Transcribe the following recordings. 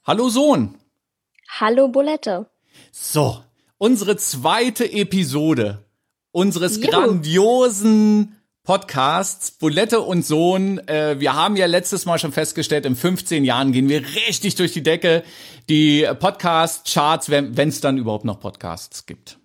Hallo Sohn. Hallo Bulette. So, unsere zweite Episode unseres Juhu. grandiosen Podcasts Bulette und Sohn. Wir haben ja letztes Mal schon festgestellt, in 15 Jahren gehen wir richtig durch die Decke. Die Podcast-Charts, wenn es dann überhaupt noch Podcasts gibt.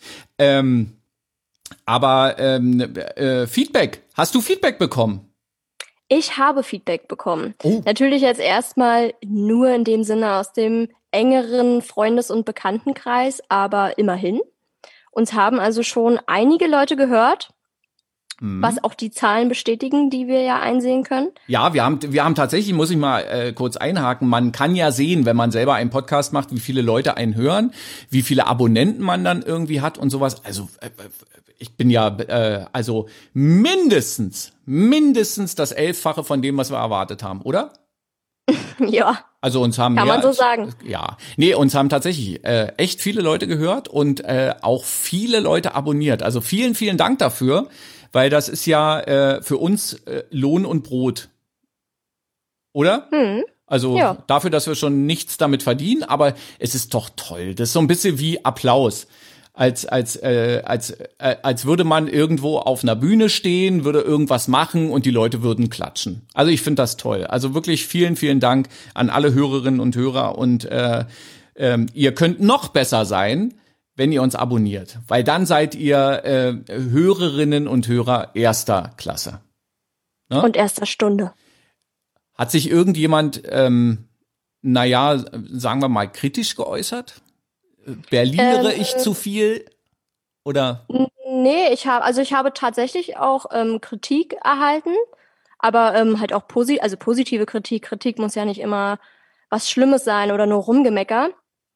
Feedback. Hast du Feedback bekommen? Ich habe Feedback bekommen. Oh. Natürlich jetzt erstmal nur in dem Sinne aus dem engeren Freundes- und Bekanntenkreis, aber immerhin. Uns haben also schon einige Leute gehört, was auch die Zahlen bestätigen, die wir ja einsehen können. Ja, wir haben tatsächlich, muss ich mal kurz einhaken, man kann ja sehen, wenn man selber einen Podcast macht, wie viele Leute einen hören, wie viele Abonnenten man dann irgendwie hat und sowas. Also ich bin ja also mindestens das 11-fache von dem, was wir erwartet haben, oder? Ja, Also uns haben kann man so sagen. Ja, nee, uns haben tatsächlich echt viele Leute gehört und auch viele Leute abonniert. Also vielen, vielen Dank dafür, weil das ist ja für uns Lohn und Brot, oder? Also Ja. dafür, dass wir schon nichts damit verdienen, aber es ist doch toll. Das ist so ein bisschen wie Applaus. Als würde man irgendwo auf einer Bühne stehen, würde irgendwas machen und die Leute würden klatschen. Also ich finde das toll. Also wirklich vielen, vielen Dank an alle Hörerinnen und Hörer und ihr könnt noch besser sein, wenn ihr uns abonniert, weil dann seid ihr Hörerinnen und Hörer erster Klasse. Ne? Und erster Stunde. Hat sich irgendjemand, sagen wir mal, kritisch geäußert? Berlinere ich zu viel? Oder? Nee, ich habe tatsächlich auch Kritik erhalten, aber halt auch positive Kritik. Kritik muss ja nicht immer was Schlimmes sein oder nur Rumgemecker.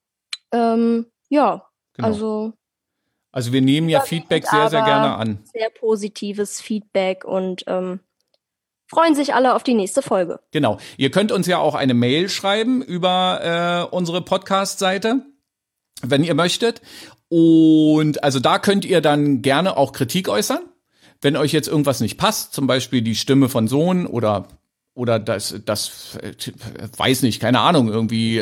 Ja, Genau. Also wir nehmen ja Feedback sehr, sehr gerne an. Sehr positives Feedback und freuen sich alle auf die nächste Folge. Genau. Ihr könnt uns ja auch eine Mail schreiben über unsere Podcast-Seite, wenn ihr möchtet. Und also da könnt ihr dann gerne auch Kritik äußern, wenn euch jetzt irgendwas nicht passt, zum Beispiel die Stimme von Sohn oder das weiß nicht, keine Ahnung, irgendwie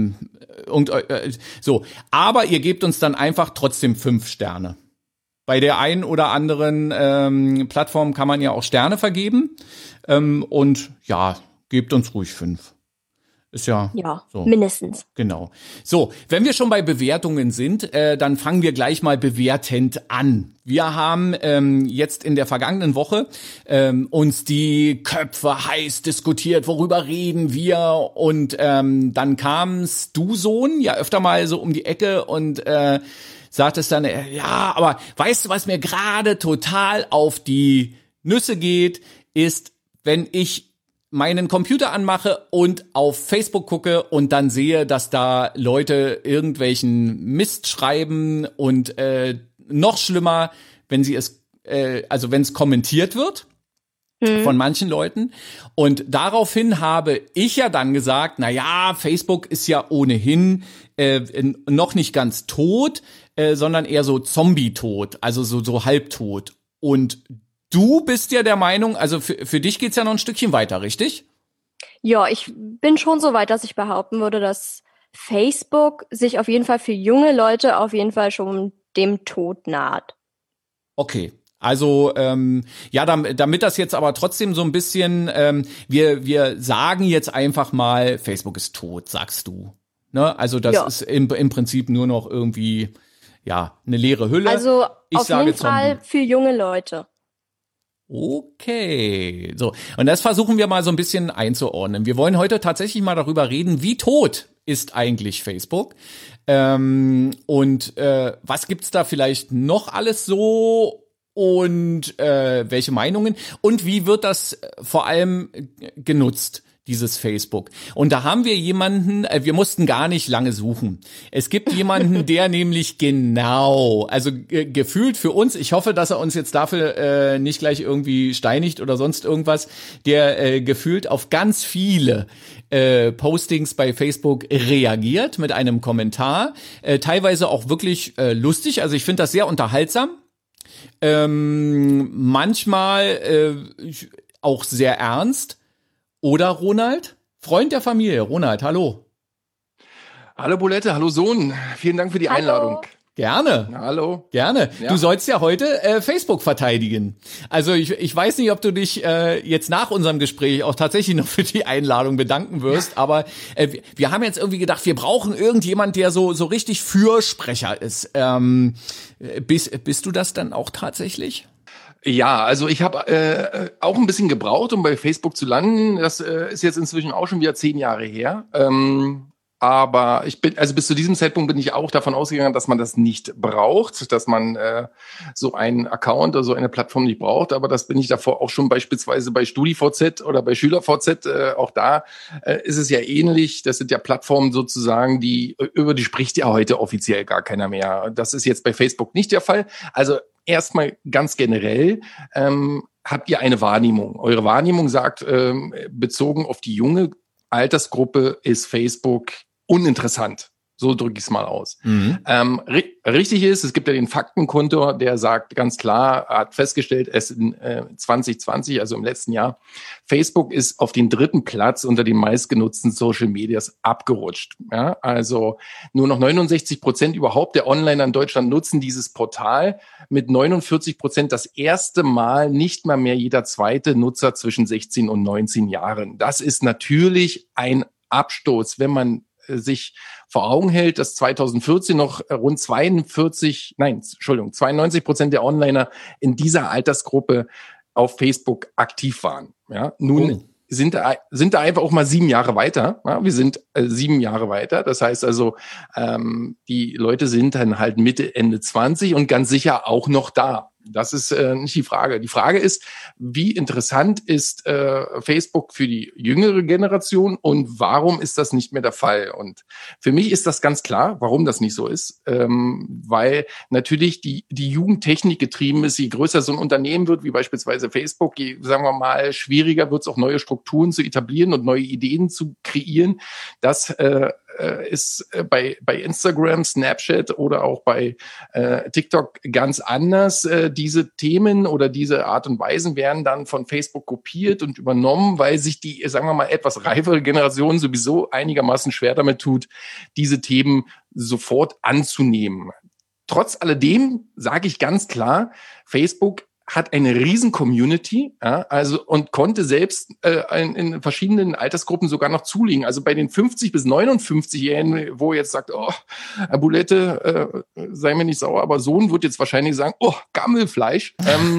so. Aber ihr gebt uns dann einfach trotzdem 5 Sterne. Bei der einen oder anderen Plattform kann man ja auch Sterne vergeben und ja, gebt uns ruhig 5. Ist ja so. Mindestens. Genau. So, wenn wir schon bei Bewertungen sind, dann fangen wir gleich mal bewertend an. Wir haben jetzt in der vergangenen Woche uns die Köpfe heiß diskutiert, worüber reden wir? Und dann kamst du, Sohn, ja öfter mal so um die Ecke und sagtest dann, ja, aber weißt du, was mir gerade total auf die Nüsse geht, ist, wenn ich meinen Computer anmache und auf Facebook gucke und dann sehe, dass da Leute irgendwelchen Mist schreiben und noch schlimmer, wenn sie wenn es kommentiert wird von manchen Leuten. Und daraufhin habe ich ja dann gesagt, na ja, Facebook ist ja ohnehin noch nicht ganz tot, sondern eher so Zombie-tot, also so halbtot. Und du bist ja der Meinung, also für dich geht's ja noch ein Stückchen weiter, richtig? Ja, ich bin schon so weit, dass ich behaupten würde, dass Facebook sich auf jeden Fall für junge Leute auf jeden Fall schon dem Tod naht. Okay. Also damit das jetzt aber trotzdem so ein bisschen, wir sagen jetzt einfach mal, Facebook ist tot, sagst du. Ne? Also das ist im Prinzip nur noch irgendwie eine leere Hülle. Also ich auf sage jeden Fall für junge Leute. Okay, so. Und das versuchen wir mal so ein bisschen einzuordnen. Wir wollen heute tatsächlich mal darüber reden, wie tot ist eigentlich Facebook? Was gibt's da vielleicht noch alles so? Und welche Meinungen? Und wie wird das vor allem genutzt? Dieses Facebook. Und da haben wir jemanden, wir mussten gar nicht lange suchen. Es gibt jemanden, der nämlich gefühlt für uns, ich hoffe, dass er uns jetzt dafür nicht gleich irgendwie steinigt oder sonst irgendwas, der gefühlt auf ganz viele Postings bei Facebook reagiert mit einem Kommentar. Teilweise auch wirklich lustig, also ich finde das sehr unterhaltsam. Manchmal auch sehr ernst. Oder Ronald? Freund der Familie. Ronald, hallo. Hallo Bulette, hallo Sohn. Vielen Dank für die Einladung. Gerne. Hallo. Gerne. Ja. Du sollst ja heute Facebook verteidigen. Also ich weiß nicht, ob du dich jetzt nach unserem Gespräch auch tatsächlich noch für die Einladung bedanken wirst, aber wir haben jetzt irgendwie gedacht, wir brauchen irgendjemand, der so richtig Fürsprecher ist. Bist du das dann auch tatsächlich? Ja, also ich habe auch ein bisschen gebraucht, um bei Facebook zu landen. Das ist jetzt inzwischen auch schon wieder 10 Jahre her. Aber bis zu diesem Zeitpunkt bin ich auch davon ausgegangen, dass man das nicht braucht, dass man so einen Account oder so eine Plattform nicht braucht. Aber das bin ich davor auch schon beispielsweise bei StudiVZ oder bei SchülerVZ. Auch da ist es ja ähnlich. Das sind ja Plattformen sozusagen, über die spricht ja heute offiziell gar keiner mehr. Das ist jetzt bei Facebook nicht der Fall. Also erstmal ganz generell, habt ihr eine Wahrnehmung? Eure Wahrnehmung sagt, bezogen auf die junge Altersgruppe ist Facebook uninteressant. So drücke ich es mal aus. Mhm. Richtig ist, es gibt ja den Faktenkontor, der sagt ganz klar, hat festgestellt, es in 2020, also im letzten Jahr, Facebook ist auf den 3. Platz unter den meistgenutzten Social Medias abgerutscht. Ja, also nur noch 69% überhaupt der Onliner in Deutschland nutzen dieses Portal. Mit 49% das erste Mal nicht mal mehr jeder zweite Nutzer zwischen 16 und 19 Jahren. Das ist natürlich ein Absturz, wenn man sich vor Augen hält, dass 2014 noch rund 92% der Onliner in dieser Altersgruppe auf Facebook aktiv waren. Ja, nun sind da einfach auch mal 7 Jahre weiter. Ja, wir sind 7 Jahre weiter. Das heißt also, die Leute sind dann halt Mitte, Ende 20 und ganz sicher auch noch da. Das ist nicht die Frage. Die Frage ist, wie interessant ist Facebook für die jüngere Generation und warum ist das nicht mehr der Fall? Und für mich ist das ganz klar, warum das nicht so ist, weil natürlich die Jugendtechnik getrieben ist. Je größer so ein Unternehmen wird, wie beispielsweise Facebook, je, sagen wir mal, schwieriger wird es auch neue Strukturen zu etablieren und neue Ideen zu kreieren. Das ist bei Instagram, Snapchat oder auch bei TikTok ganz anders. Diese Themen oder diese Art und Weisen werden dann von Facebook kopiert und übernommen, weil sich die, sagen wir mal, etwas reifere Generation sowieso einigermaßen schwer damit tut, diese Themen sofort anzunehmen. Trotz alledem sage ich ganz klar, Facebook hat eine riesen Community, ja, also und konnte selbst in verschiedenen Altersgruppen sogar noch zulegen. Also bei den 50 bis 59-Jährigen, wo jetzt sagt, oh, Herr Bulette, sei mir nicht sauer, aber Sohn wird jetzt wahrscheinlich sagen, oh, Gammelfleisch.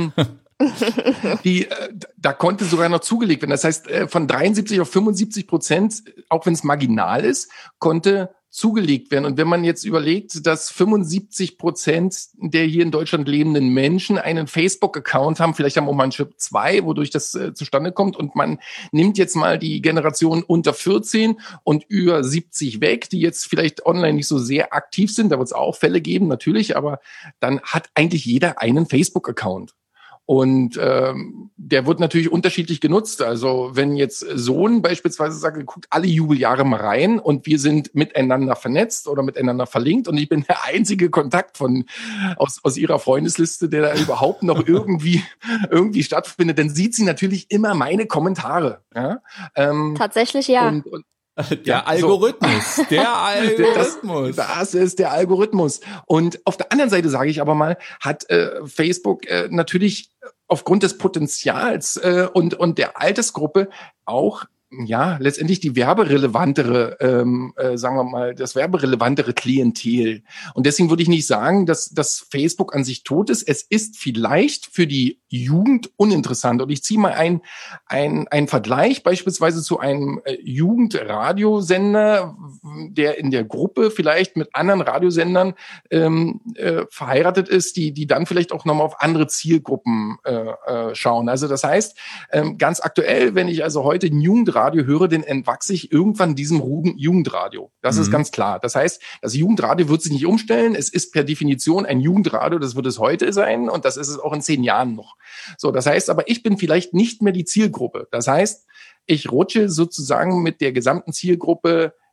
Da konnte sogar noch zugelegt werden. Das heißt, von 73 auf 75%, auch wenn es marginal ist, konnte zugelegt werden. Und wenn man jetzt überlegt, dass 75% der hier in Deutschland lebenden Menschen einen Facebook-Account haben, vielleicht haben auch manche 2, wodurch das zustande kommt, und man nimmt jetzt mal die Generation unter 14 und über 70 weg, die jetzt vielleicht online nicht so sehr aktiv sind, da wird es auch Fälle geben, natürlich, aber dann hat eigentlich jeder einen Facebook-Account. Und der wird natürlich unterschiedlich genutzt. Also wenn jetzt Sohn beispielsweise sagt, guckt alle Jubeljahre mal rein und wir sind miteinander vernetzt oder miteinander verlinkt und ich bin der einzige Kontakt aus ihrer Freundesliste, der da überhaupt noch irgendwie stattfindet, dann sieht sie natürlich immer meine Kommentare. Ja? Tatsächlich ja. Der Algorithmus. Das ist der Algorithmus. Und auf der anderen Seite, sage ich aber mal, hat Facebook natürlich aufgrund des Potenzials und der Altersgruppe auch letztendlich die werberelevantere, sagen wir mal, das werberelevantere Klientel. Und deswegen würde ich nicht sagen, dass Facebook an sich tot ist. Es ist vielleicht für die Jugend uninteressant. Und ich ziehe mal einen Vergleich beispielsweise zu einem Jugendradiosender, der in der Gruppe vielleicht mit anderen Radiosendern verheiratet ist, die dann vielleicht auch nochmal auf andere Zielgruppen schauen. Also das heißt, ganz aktuell, wenn ich also heute ein Jugendradio höre, dann entwachse ich irgendwann diesem Jugendradio. Das ist ganz klar. Das heißt, das Jugendradio wird sich nicht umstellen. Es ist per Definition ein Jugendradio. Das wird es heute sein und das ist es auch in 10 Jahren noch. So, das heißt aber, ich bin vielleicht nicht mehr die Zielgruppe. Das heißt, ich rutsche sozusagen mit der gesamten Zielgruppe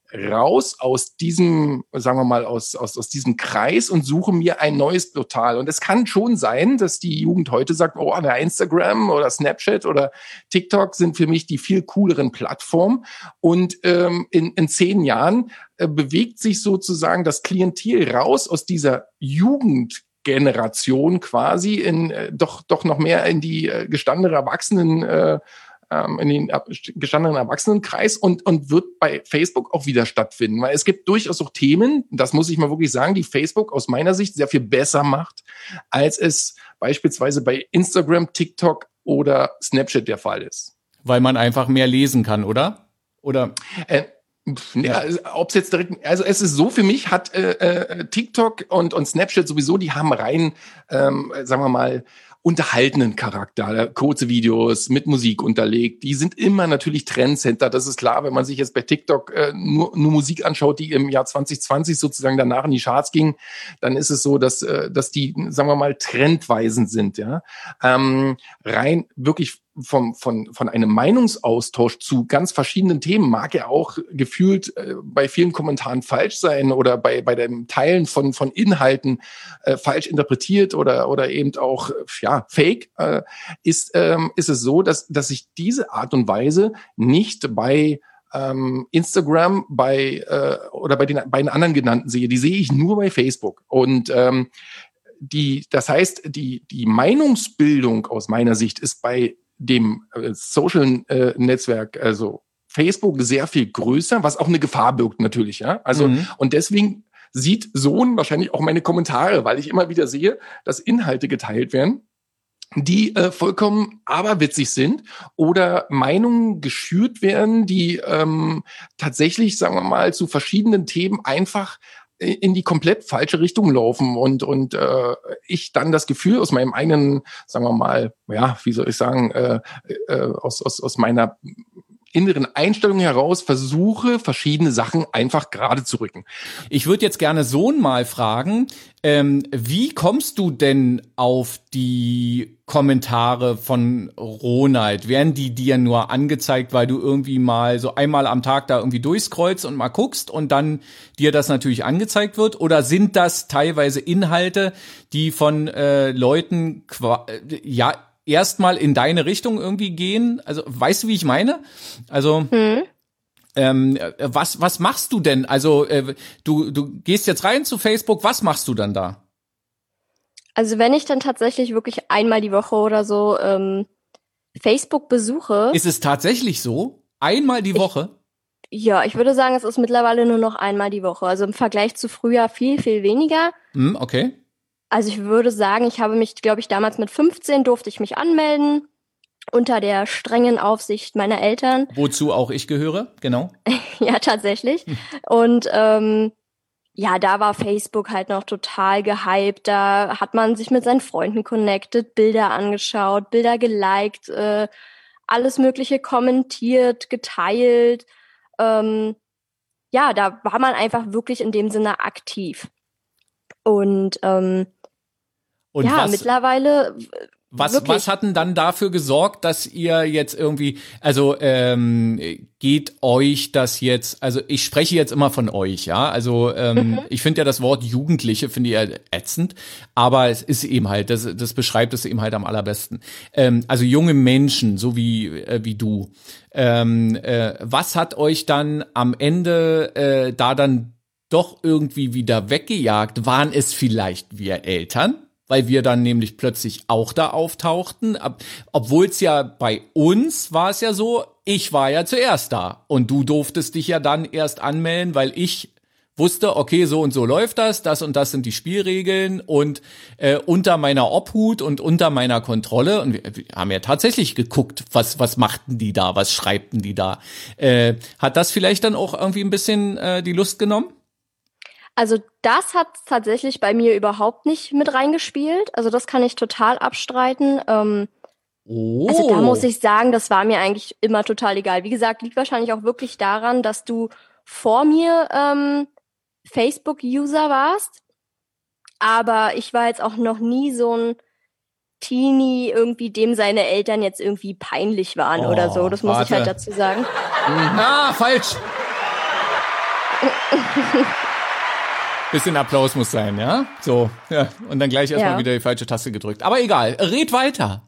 raus aus diesem, sagen wir mal, aus diesem Kreis und suche mir ein neues Portal. Und es kann schon sein, dass die Jugend heute sagt, oh, Instagram oder Snapchat oder TikTok sind für mich die viel cooleren Plattformen. Und in 10 Jahren bewegt sich sozusagen das Klientel raus aus dieser Jugendgeneration quasi in doch noch mehr in die gestandene Erwachsenen in den gestandenen Erwachsenenkreis und wird bei Facebook auch wieder stattfinden. Weil es gibt durchaus auch Themen, das muss ich mal wirklich sagen, die Facebook aus meiner Sicht sehr viel besser macht, als es beispielsweise bei Instagram, TikTok oder Snapchat der Fall ist. Weil man einfach mehr lesen kann, oder? Oder? Ja, ob es jetzt direkt, also es ist so, für mich hat TikTok und Snapchat sowieso, die haben rein, sagen wir mal, unterhaltenden Charakter, kurze Videos mit Musik unterlegt. Die sind immer natürlich Trendsetter, das ist klar, wenn man sich jetzt bei TikTok nur Musik anschaut, die im Jahr 2020 sozusagen danach in die Charts ging, dann ist es so, dass die, sagen wir mal, trendweisend sind, ja. Rein wirklich von einem Meinungsaustausch zu ganz verschiedenen Themen mag ja auch gefühlt bei vielen Kommentaren falsch sein oder bei dem Teilen von Inhalten falsch interpretiert oder eben auch fake, ist es so, dass ich diese Art und Weise nicht bei Instagram oder bei den beiden anderen genannten sehe. Die sehe ich nur bei Facebook. Und das heißt, die Meinungsbildung aus meiner Sicht ist bei dem Social Netzwerk, also Facebook, sehr viel größer, was auch eine Gefahr birgt natürlich, ja. Also und deswegen sieht Sohn wahrscheinlich auch meine Kommentare, weil ich immer wieder sehe, dass Inhalte geteilt werden, die vollkommen aberwitzig sind oder Meinungen geschürt werden, die tatsächlich, sagen wir mal, zu verschiedenen Themen einfach in die komplett falsche Richtung laufen und ich dann das Gefühl aus meinem eigenen, sagen wir mal, wie soll ich sagen, aus meiner inneren Einstellung heraus versuche, verschiedene Sachen einfach gerade zu rücken. Ich würde jetzt gerne Sohn mal fragen, wie kommst du denn auf die Kommentare von Ronald? Werden die dir nur angezeigt, weil du irgendwie mal so einmal am Tag da irgendwie durchscrollst und mal guckst und dann dir das natürlich angezeigt wird? Oder sind das teilweise Inhalte, die von Leuten erstmal in deine Richtung irgendwie gehen? Also, weißt du, wie ich meine? Also, was machst du denn? Also, du gehst jetzt rein zu Facebook, was machst du dann da? Also, wenn ich dann tatsächlich wirklich einmal die Woche oder so Facebook besuche. Ist es tatsächlich so? Einmal die Woche? Ich würde sagen, es ist mittlerweile nur noch einmal die Woche. Also im Vergleich zu früher viel, viel weniger. Okay. Also ich würde sagen, ich habe mich, glaube ich, damals mit 15 durfte ich mich anmelden, unter der strengen Aufsicht meiner Eltern. Wozu auch ich gehöre, genau. Ja, tatsächlich. Und da war Facebook halt noch total gehypt. Da hat man sich mit seinen Freunden connected, Bilder angeschaut, Bilder geliked, alles Mögliche kommentiert, geteilt. Da war man einfach wirklich in dem Sinne aktiv. Und mittlerweile. Was hat denn dann dafür gesorgt, dass ihr jetzt irgendwie, also geht euch das jetzt, also ich spreche jetzt immer von euch, ja, also ich finde ja das Wort Jugendliche, finde ich ja ätzend, aber es ist eben halt, das beschreibt es eben halt am allerbesten. Also junge Menschen, so wie du. Was hat euch dann am Ende da dann doch irgendwie wieder weggejagt? Waren es vielleicht wir Eltern? Weil wir dann nämlich plötzlich auch da auftauchten. Obwohl es ja bei uns war es ja so, ich war ja zuerst da. Und du durftest dich ja dann erst anmelden, weil ich wusste, okay, so und so läuft das und das sind die Spielregeln und unter meiner Obhut und unter meiner Kontrolle. Und wir haben ja tatsächlich geguckt, was machten die da, was schreibten die da. Hat das vielleicht dann auch irgendwie ein bisschen die Lust genommen? Also das hat tatsächlich bei mir überhaupt nicht mit reingespielt. Also das kann ich total abstreiten. Also da muss ich sagen, das war mir eigentlich immer total egal. Wie gesagt, liegt wahrscheinlich auch wirklich daran, dass du vor mir Facebook-User warst. Aber ich war jetzt auch noch nie so ein Teenie, irgendwie dem seine Eltern jetzt irgendwie peinlich waren oder so. Das muss ich halt dazu sagen. Falsch. Bisschen Applaus muss sein, ja? So, ja. Und dann gleich erstmal wieder die falsche Taste gedrückt. Aber egal, red weiter.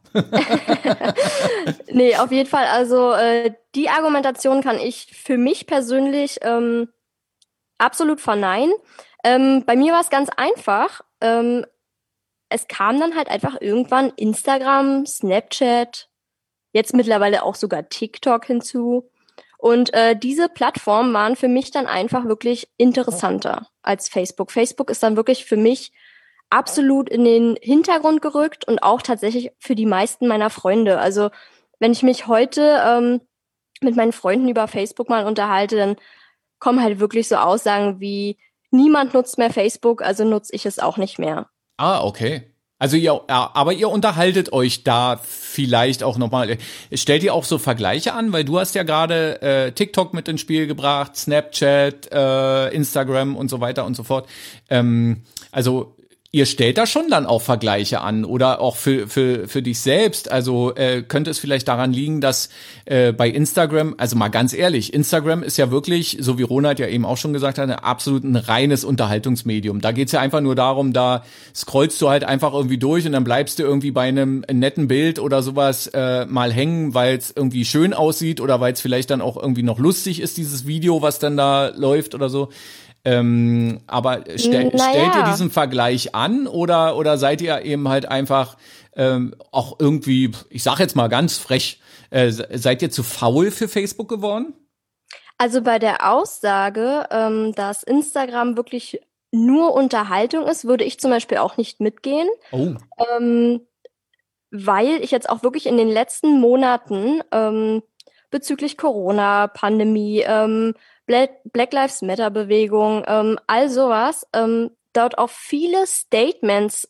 Nee, auf jeden Fall. Also die Argumentation kann ich für mich persönlich absolut verneinen. Bei mir war es ganz einfach. Es kam dann halt einfach irgendwann Instagram, Snapchat, jetzt mittlerweile auch sogar TikTok hinzu. Und diese Plattformen waren für mich dann einfach wirklich interessanter als Facebook. Facebook ist dann wirklich für mich absolut in den Hintergrund gerückt und auch tatsächlich für die meisten meiner Freunde. Also wenn ich mich heute mit meinen Freunden über Facebook mal unterhalte, dann kommen halt wirklich so Aussagen wie, niemand nutzt mehr Facebook, also nutze ich es auch nicht mehr. Ah, okay. Also aber ihr unterhaltet euch da vielleicht auch nochmal. Stellt ihr auch so Vergleiche an? Weil du hast ja gerade TikTok mit ins Spiel gebracht, Snapchat, Instagram und so weiter und so fort. Also ihr stellt da schon dann auch Vergleiche an oder auch für dich selbst. Also könnte es vielleicht daran liegen, dass bei Instagram, also mal ganz ehrlich, Instagram ist ja wirklich, so wie Ronald ja eben auch schon gesagt hat, absolut ein reines Unterhaltungsmedium. Da geht's ja einfach nur darum, da scrollst du halt einfach irgendwie durch und dann bleibst du irgendwie bei einem netten Bild oder sowas mal hängen, weil es irgendwie schön aussieht oder weil es vielleicht dann auch irgendwie noch lustig ist, dieses Video, was dann da läuft oder so. Aber stellt ihr diesen Vergleich an oder seid ihr eben halt einfach auch irgendwie, ich sag jetzt mal ganz frech, seid ihr zu faul für Facebook geworden? Also bei der Aussage, dass Instagram wirklich nur Unterhaltung ist, würde ich zum Beispiel auch nicht mitgehen. Oh. Weil ich jetzt auch wirklich in den letzten Monaten bezüglich Corona, Pandemie, Black Lives Matter Bewegung, all sowas, dort auch viele Statements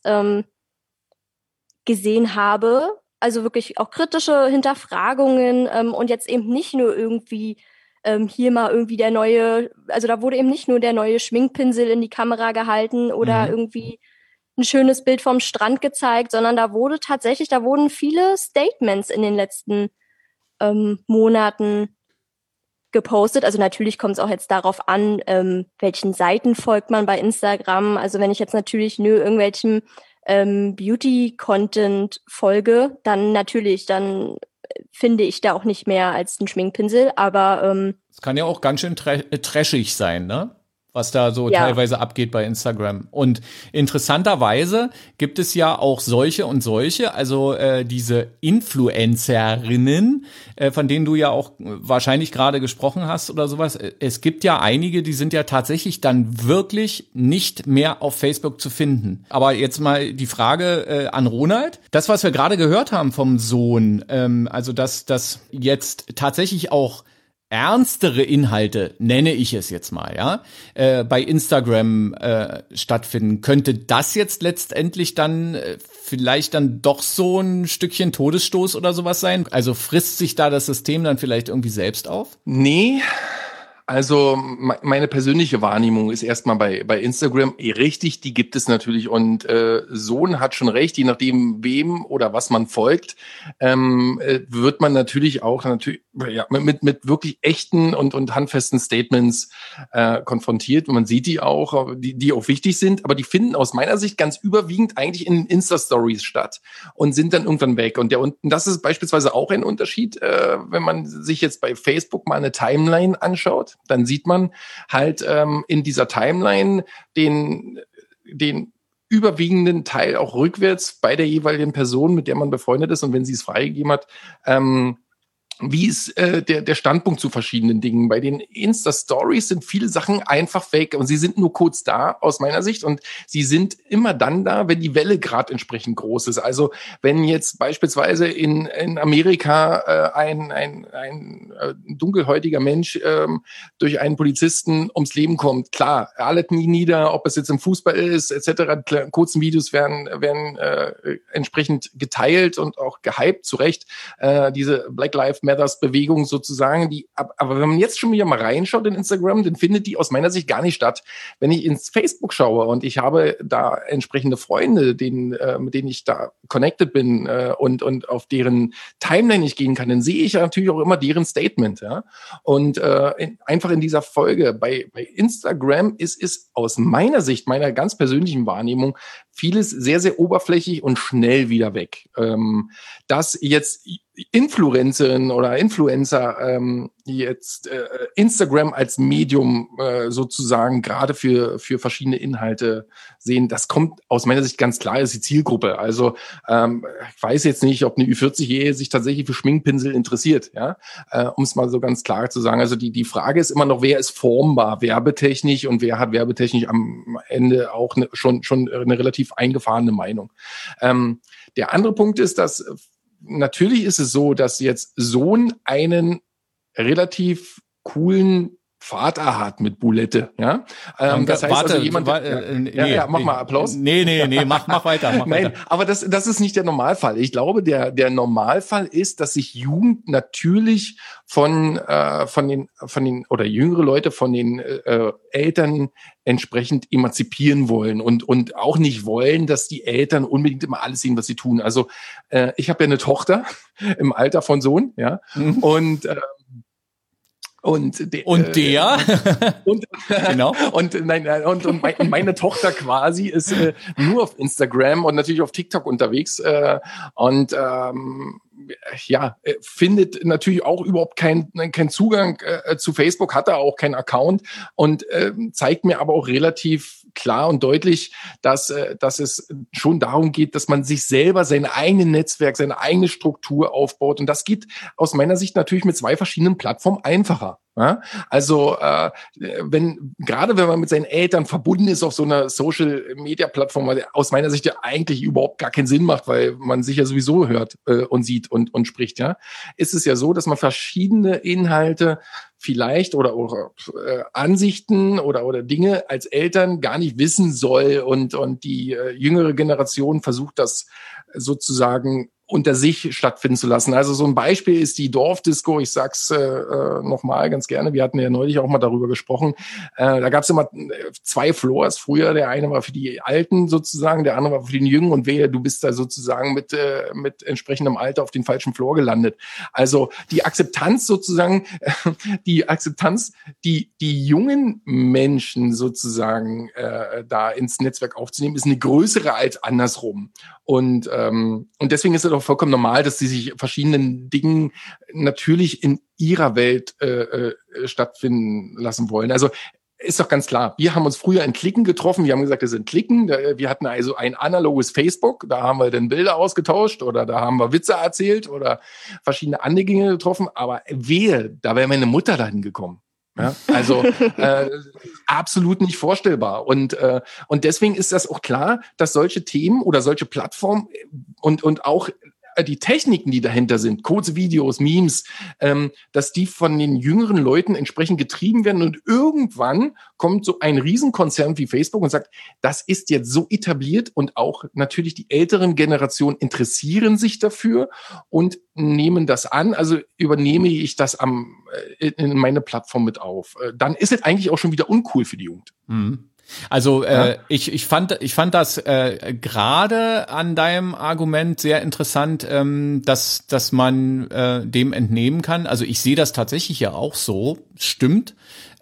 gesehen habe, also wirklich auch kritische Hinterfragungen und jetzt eben nicht nur irgendwie hier mal irgendwie der neue, also da wurde eben nicht nur der neue Schminkpinsel in die Kamera gehalten oder irgendwie ein schönes Bild vom Strand gezeigt, sondern da wurden viele Statements in den letzten Monaten gepostet. Also natürlich kommt es auch jetzt darauf an, welchen Seiten folgt man bei Instagram. Also wenn ich jetzt natürlich nur irgendwelchem Beauty-Content folge, dann finde ich da auch nicht mehr als ein Schminkpinsel. Aber es kann ja auch ganz schön trashig sein, ne? Was da so teilweise abgeht bei Instagram. Und interessanterweise gibt es ja auch solche und solche, also diese Influencerinnen, von denen du ja auch wahrscheinlich gerade gesprochen hast oder sowas. Es gibt ja einige, die sind ja tatsächlich dann wirklich nicht mehr auf Facebook zu finden. Aber jetzt mal die Frage an Ronald. Das, was wir gerade gehört haben vom Sohn, also dass das jetzt tatsächlich auch ernstere Inhalte, nenne ich es jetzt mal, ja, bei Instagram stattfinden. Könnte das jetzt letztendlich dann vielleicht dann doch so ein Stückchen Todesstoß oder sowas sein? Also frisst sich da das System dann vielleicht irgendwie selbst auf? Nee. Also meine persönliche Wahrnehmung ist erstmal bei Instagram richtig, die gibt es natürlich und Sohn hat schon recht, je nachdem wem oder was man folgt, wird man natürlich auch mit wirklich echten und handfesten Statements konfrontiert und man sieht die auch, die auch wichtig sind, aber die finden aus meiner Sicht ganz überwiegend eigentlich in Insta-Stories statt und sind dann irgendwann weg und das ist beispielsweise auch ein Unterschied, wenn man sich jetzt bei Facebook mal eine Timeline anschaut. Dann sieht man halt in dieser Timeline den überwiegenden Teil auch rückwärts bei der jeweiligen Person, mit der man befreundet ist und wenn sie es freigegeben hat, wie ist der Standpunkt zu verschiedenen Dingen. Bei den Insta-Stories sind viele Sachen einfach fake und sie sind nur kurz da, aus meiner Sicht, und sie sind immer dann da, wenn die Welle gerade entsprechend groß ist. Also wenn jetzt beispielsweise in Amerika ein dunkelhäutiger Mensch durch einen Polizisten ums Leben kommt, klar, alle Knie nieder, ob es jetzt im Fußball ist, etc. Kurzen Videos werden entsprechend geteilt und auch gehypt, zu Recht. Diese Black Lives Matters Bewegung sozusagen, aber wenn man jetzt schon wieder mal reinschaut in Instagram, dann findet die aus meiner Sicht gar nicht statt. Wenn ich ins Facebook schaue und ich habe da entsprechende Freunde, mit denen ich da connected bin und auf deren Timeline ich gehen kann, dann sehe ich ja natürlich auch immer deren Statements Statement, ja. Und einfach in dieser Folge bei Instagram ist aus meiner Sicht, meiner ganz persönlichen Wahrnehmung, vieles sehr, sehr oberflächlich und schnell wieder weg. Dass jetzt Influencerinnen oder Influencer jetzt Instagram als Medium sozusagen gerade für verschiedene Inhalte sehen, das kommt aus meiner Sicht ganz klar, ist die Zielgruppe. Also ich weiß jetzt nicht, ob eine Ü40-Jährige sich tatsächlich für Schminkpinsel interessiert, ja, um es mal so ganz klar zu sagen. Also die Frage ist immer noch, wer ist formbar werbetechnisch und wer hat werbetechnisch am Ende auch schon eine relativ eingefahrene Meinung. Der andere Punkt ist, dass natürlich ist es so, dass jetzt Sohn einen relativ coolen Vater hat mit Boulette, ja. Das heißt warte, also jemand, mach mal Applaus. Nee, mach weiter. Nein, aber das ist nicht der Normalfall. Ich glaube, der Normalfall ist, dass sich Jugend natürlich von den oder jüngere Leute von den Eltern entsprechend emanzipieren wollen und auch nicht wollen, dass die Eltern unbedingt immer alles sehen, was sie tun. Also ich habe ja eine Tochter im Alter von Sohn, ja, und genau. Und meine Tochter quasi ist nur auf Instagram und natürlich auf TikTok unterwegs findet natürlich auch überhaupt keinen Zugang zu Facebook, hat er auch keinen Account und zeigt mir aber auch relativ klar und deutlich, dass es schon darum geht, dass man sich selber sein eigenes Netzwerk, seine eigene Struktur aufbaut. Und das geht aus meiner Sicht natürlich mit 2 verschiedenen Plattformen einfacher. Ja? Also wenn man mit seinen Eltern verbunden ist auf so einer Social-Media-Plattform, weil aus meiner Sicht ja eigentlich überhaupt gar keinen Sinn macht, weil man sich ja sowieso hört und sieht und spricht, ja, ist es ja so, dass man verschiedene Inhalte vielleicht oder Ansichten oder Dinge als Eltern gar nicht wissen soll und die jüngere Generation versucht das sozusagen unter sich stattfinden zu lassen. Also so ein Beispiel ist die Dorfdisco. Ich sag's nochmal ganz gerne. Wir hatten ja neulich auch mal darüber gesprochen. Da gab's immer 2 Floors früher. Der eine war für die Alten sozusagen, der andere war für den Jungen. Und wehe, du bist da sozusagen mit entsprechendem Alter auf den falschen Floor gelandet. Also die Akzeptanz sozusagen, die jungen Menschen sozusagen da ins Netzwerk aufzunehmen, ist eine größere als andersrum. Und deswegen ist es auch vollkommen normal, dass sie sich verschiedenen Dingen natürlich in ihrer Welt stattfinden lassen wollen. Also ist doch ganz klar, wir haben uns früher in Klicken getroffen, wir haben gesagt, das sind Klicken, wir hatten also ein analoges Facebook, da haben wir dann Bilder ausgetauscht oder da haben wir Witze erzählt oder verschiedene andere Dinge getroffen, aber wehe, da wäre meine Mutter dahin gekommen. Ja, also absolut nicht vorstellbar. Und deswegen ist das auch klar, dass solche Themen oder solche Plattformen und auch die Techniken, die dahinter sind, kurze Videos, Memes, dass die von den jüngeren Leuten entsprechend getrieben werden und irgendwann kommt so ein Riesenkonzern wie Facebook und sagt, das ist jetzt so etabliert und auch natürlich die älteren Generationen interessieren sich dafür und nehmen das an, also übernehme ich das in meine Plattform mit auf. Dann ist es eigentlich auch schon wieder uncool für die Jugend. Mhm. Also ich fand das gerade an deinem Argument sehr interessant, dass man dem entnehmen kann. Also ich sehe das tatsächlich ja auch so, stimmt.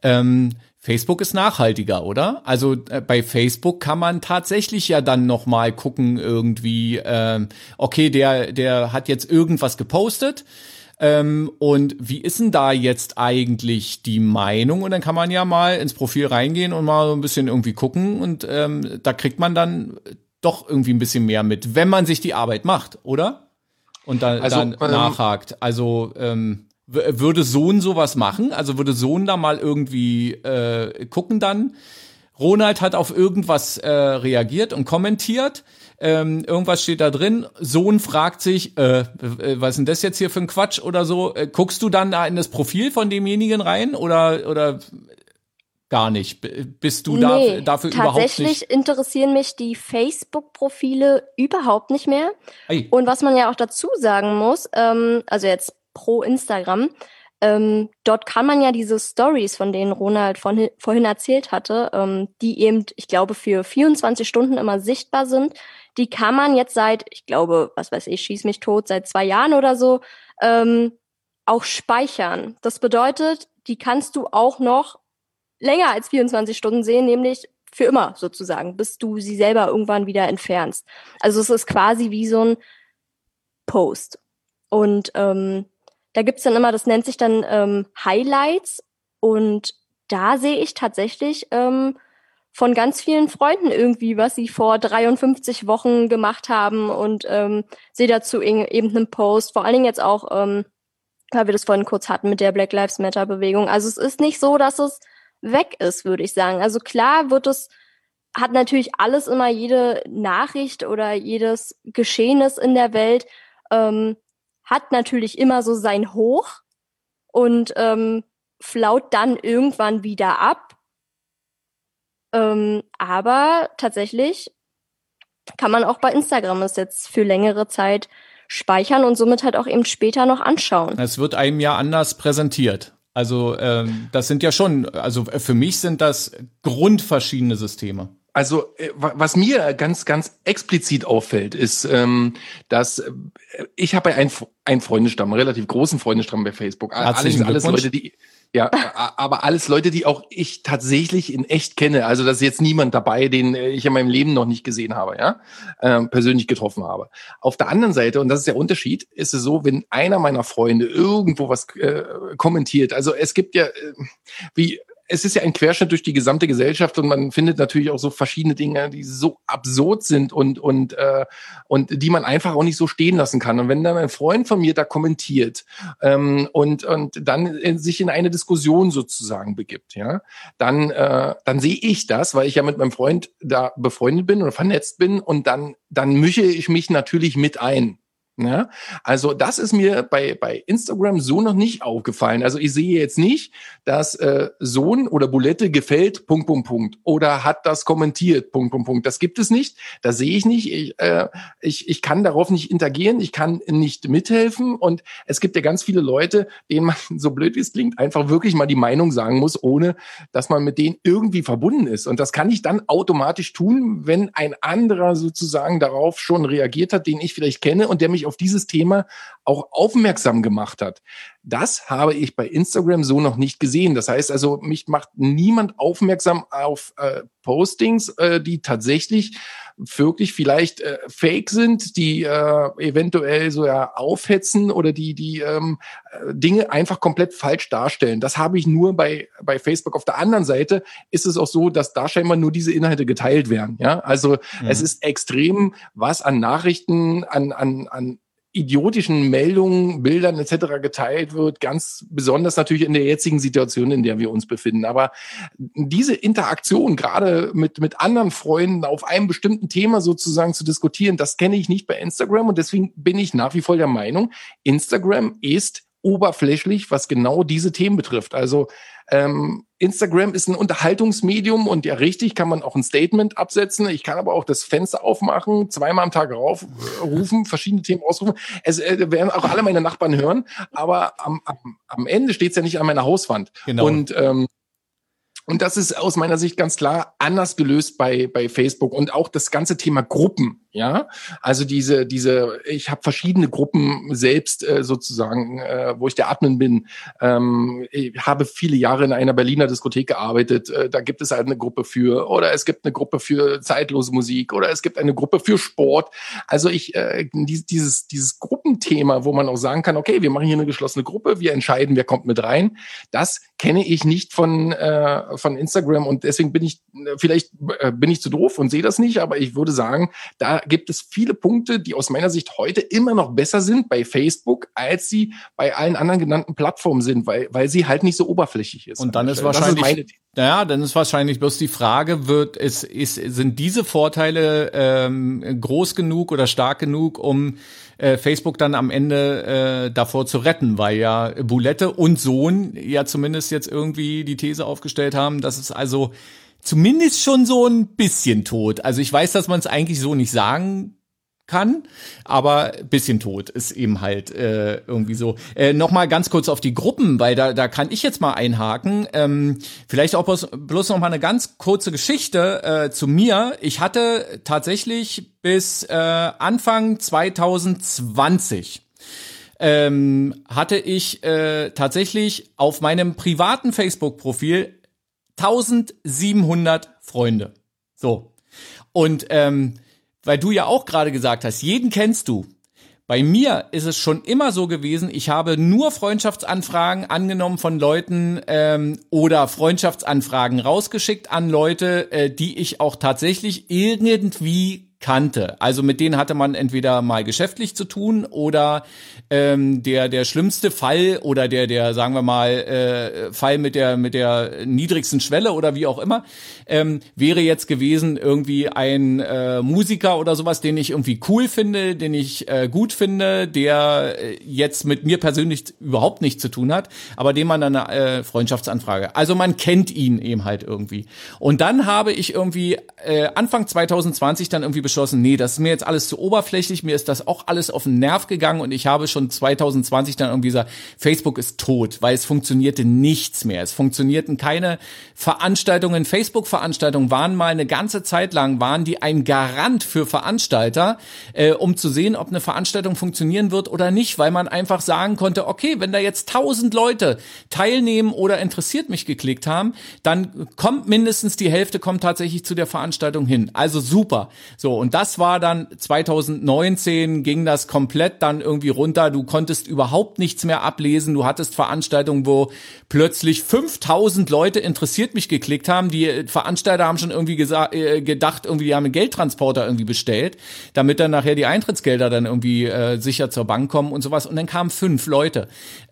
Facebook ist nachhaltiger, oder? Also bei Facebook kann man tatsächlich ja dann noch mal gucken irgendwie, okay, der hat jetzt irgendwas gepostet. Und wie ist denn da jetzt eigentlich die Meinung? Und dann kann man ja mal ins Profil reingehen und mal so ein bisschen irgendwie gucken und da kriegt man dann doch irgendwie ein bisschen mehr mit, wenn man sich die Arbeit macht, oder? Und dann nachhakt. Also würde Sohn sowas machen? Also würde Sohn da mal irgendwie gucken dann? Ronald hat auf irgendwas reagiert und kommentiert. Irgendwas steht da drin. Sohn fragt sich, was ist denn das jetzt hier für ein Quatsch oder so? Guckst du dann da in das Profil von demjenigen rein oder gar nicht? Bist du dafür überhaupt nicht? Tatsächlich interessieren mich die Facebook-Profile überhaupt nicht mehr. Ei. Und was man ja auch dazu sagen muss, also jetzt pro Instagram, dort kann man ja diese Stories, von denen Ronald vorhin erzählt hatte, die eben, ich glaube, für 24 Stunden immer sichtbar sind, die kann man jetzt seit, ich glaube, was weiß ich, schieß mich tot, seit 2 Jahren oder so, auch speichern. Das bedeutet, die kannst du auch noch länger als 24 Stunden sehen, nämlich für immer sozusagen, bis du sie selber irgendwann wieder entfernst. Also es ist quasi wie so ein Post. Und da gibt's dann immer, das nennt sich dann Highlights. Und da sehe ich tatsächlich von ganz vielen Freunden irgendwie, was sie vor 53 Wochen gemacht haben und sehe dazu eben einen Post. Vor allen Dingen jetzt auch, weil wir das vorhin kurz hatten mit der Black Lives Matter Bewegung. Also es ist nicht so, dass es weg ist, würde ich sagen. Also klar hat natürlich alles immer, jede Nachricht oder jedes Geschehnis in der Welt hat natürlich immer so sein Hoch und flaut dann irgendwann wieder ab. Aber tatsächlich kann man auch bei Instagram es jetzt für längere Zeit speichern und somit halt auch eben später noch anschauen. Es wird einem ja anders präsentiert. Also das sind ja schon, also für mich sind das grundverschiedene Systeme. Also was mir ganz, ganz explizit auffällt, ist, dass ich habe einen Freundesstamm, einen relativ großen Freundesstamm bei Facebook. Alles Leute, die aber alles Leute, die auch ich tatsächlich in echt kenne. Also da ist jetzt niemand dabei, den ich in meinem Leben noch nicht gesehen habe, persönlich getroffen habe. Auf der anderen Seite, und das ist der Unterschied, ist es so, wenn einer meiner Freunde irgendwo was kommentiert. Also es gibt ja es ist ja ein Querschnitt durch die gesamte Gesellschaft und man findet natürlich auch so verschiedene Dinge, die so absurd sind und die man einfach auch nicht so stehen lassen kann. Und wenn dann ein Freund von mir da kommentiert und dann sich in eine Diskussion sozusagen begibt, dann sehe ich das, weil ich ja mit meinem Freund da befreundet bin oder vernetzt bin und dann mische ich mich natürlich mit ein. Ja, also das ist mir bei Instagram so noch nicht aufgefallen. Also ich sehe jetzt nicht, dass Sohn oder Bulette gefällt, .. oder hat das kommentiert, .. Das gibt es nicht, das sehe ich nicht. Ich kann darauf nicht interagieren, ich kann nicht mithelfen und es gibt ja ganz viele Leute, denen man, so blöd wie es klingt, einfach wirklich mal die Meinung sagen muss, ohne dass man mit denen irgendwie verbunden ist. Und das kann ich dann automatisch tun, wenn ein anderer sozusagen darauf schon reagiert hat, den ich vielleicht kenne und der mich auf dieses Thema auch aufmerksam gemacht hat. Das habe ich bei Instagram so noch nicht gesehen. Das heißt also, mich macht niemand aufmerksam auf Postings, die tatsächlich wirklich vielleicht fake sind, die eventuell so aufhetzen oder die Dinge einfach komplett falsch darstellen. Das habe ich nur bei Facebook. Auf der anderen Seite ist es auch so, dass da scheinbar nur diese Inhalte geteilt werden. Ja, also es ist extrem, was an Nachrichten, an idiotischen Meldungen, Bildern etc. geteilt wird, ganz besonders natürlich in der jetzigen Situation, in der wir uns befinden. Aber diese Interaktion, gerade mit anderen Freunden auf einem bestimmten Thema sozusagen zu diskutieren, das kenne ich nicht bei Instagram und deswegen bin ich nach wie vor der Meinung, Instagram ist oberflächlich, was genau diese Themen betrifft. Also Instagram ist ein Unterhaltungsmedium und ja, richtig, kann man auch ein Statement absetzen. Ich kann aber auch das Fenster aufmachen, zweimal am Tag rufen, verschiedene Themen ausrufen. Es werden auch alle meine Nachbarn hören, aber am Ende steht es ja nicht an meiner Hauswand. Genau. Und das ist aus meiner Sicht ganz klar anders gelöst bei Facebook und auch das ganze Thema Gruppen, ja. Also ich habe verschiedene Gruppen selbst sozusagen, wo ich der Admin bin. Ich habe viele Jahre in einer Berliner Diskothek gearbeitet. Da gibt es halt eine Gruppe oder es gibt eine Gruppe für zeitlose Musik oder es gibt eine Gruppe für Sport. Also dieses Gruppenthema, wo man auch sagen kann, okay, wir machen hier eine geschlossene Gruppe, wir entscheiden, wer kommt mit rein. Das kenne ich nicht von Instagram und deswegen bin ich zu doof und sehe das nicht, aber ich würde sagen, da gibt es viele Punkte, die aus meiner Sicht heute immer noch besser sind bei Facebook, als sie bei allen anderen genannten Plattformen sind, weil sie halt nicht so oberflächlich ist. Und dann ist wahrscheinlich bloß die Frage, sind diese Vorteile groß genug oder stark genug, um Facebook dann am Ende davor zu retten, weil ja Bulette und Sohn ja zumindest jetzt irgendwie die These aufgestellt haben, dass es also zumindest schon so ein bisschen tot. Also ich weiß, dass man es eigentlich so nicht sagen kann, aber bisschen tot ist eben halt irgendwie so. Nochmal ganz kurz auf die Gruppen, weil da kann ich jetzt mal einhaken. Vielleicht auch bloß noch mal eine ganz kurze Geschichte zu mir. Ich hatte tatsächlich bis Anfang 2020 hatte ich tatsächlich auf meinem privaten Facebook-Profil 1700 Freunde. So. Und weil du ja auch gerade gesagt hast, jeden kennst du. Bei mir ist es schon immer so gewesen, ich habe nur Freundschaftsanfragen angenommen von Leuten oder Freundschaftsanfragen rausgeschickt an Leute, die ich auch tatsächlich irgendwie kannte. Also mit denen hatte man entweder mal geschäftlich zu tun oder der schlimmste Fall oder der sagen wir mal Fall mit der niedrigsten Schwelle oder wie auch immer wäre jetzt gewesen irgendwie ein Musiker oder sowas, den ich irgendwie cool finde, den ich gut finde, der jetzt mit mir persönlich überhaupt nichts zu tun hat, aber dem man dann eine Freundschaftsanfrage. Also man kennt ihn eben halt irgendwie. Und dann habe ich irgendwie Anfang 2020 dann irgendwie beschlossen, nee, das ist mir jetzt alles zu oberflächlich, mir ist das auch alles auf den Nerv gegangen und ich habe schon 2020 dann irgendwie gesagt, Facebook ist tot, weil es funktionierte nichts mehr. Es funktionierten keine Veranstaltungen. Facebook-Veranstaltungen waren mal eine ganze Zeit lang, waren die ein Garant für Veranstalter, um zu sehen, ob eine Veranstaltung funktionieren wird oder nicht, weil man einfach sagen konnte, okay, wenn da jetzt 1000 Leute teilnehmen oder interessiert mich geklickt haben, dann kommt mindestens die Hälfte kommt tatsächlich zu der Veranstaltung hin. Also super. So, und das war dann 2019 ging das komplett dann irgendwie runter. Du konntest überhaupt nichts mehr ablesen. Du hattest Veranstaltungen, wo plötzlich 5000 Leute interessiert mich geklickt haben. Die Veranstalter haben schon irgendwie gedacht, irgendwie die haben einen Geldtransporter irgendwie bestellt, damit dann nachher die Eintrittsgelder dann irgendwie sicher zur Bank kommen und sowas. Und dann kamen 5 Leute.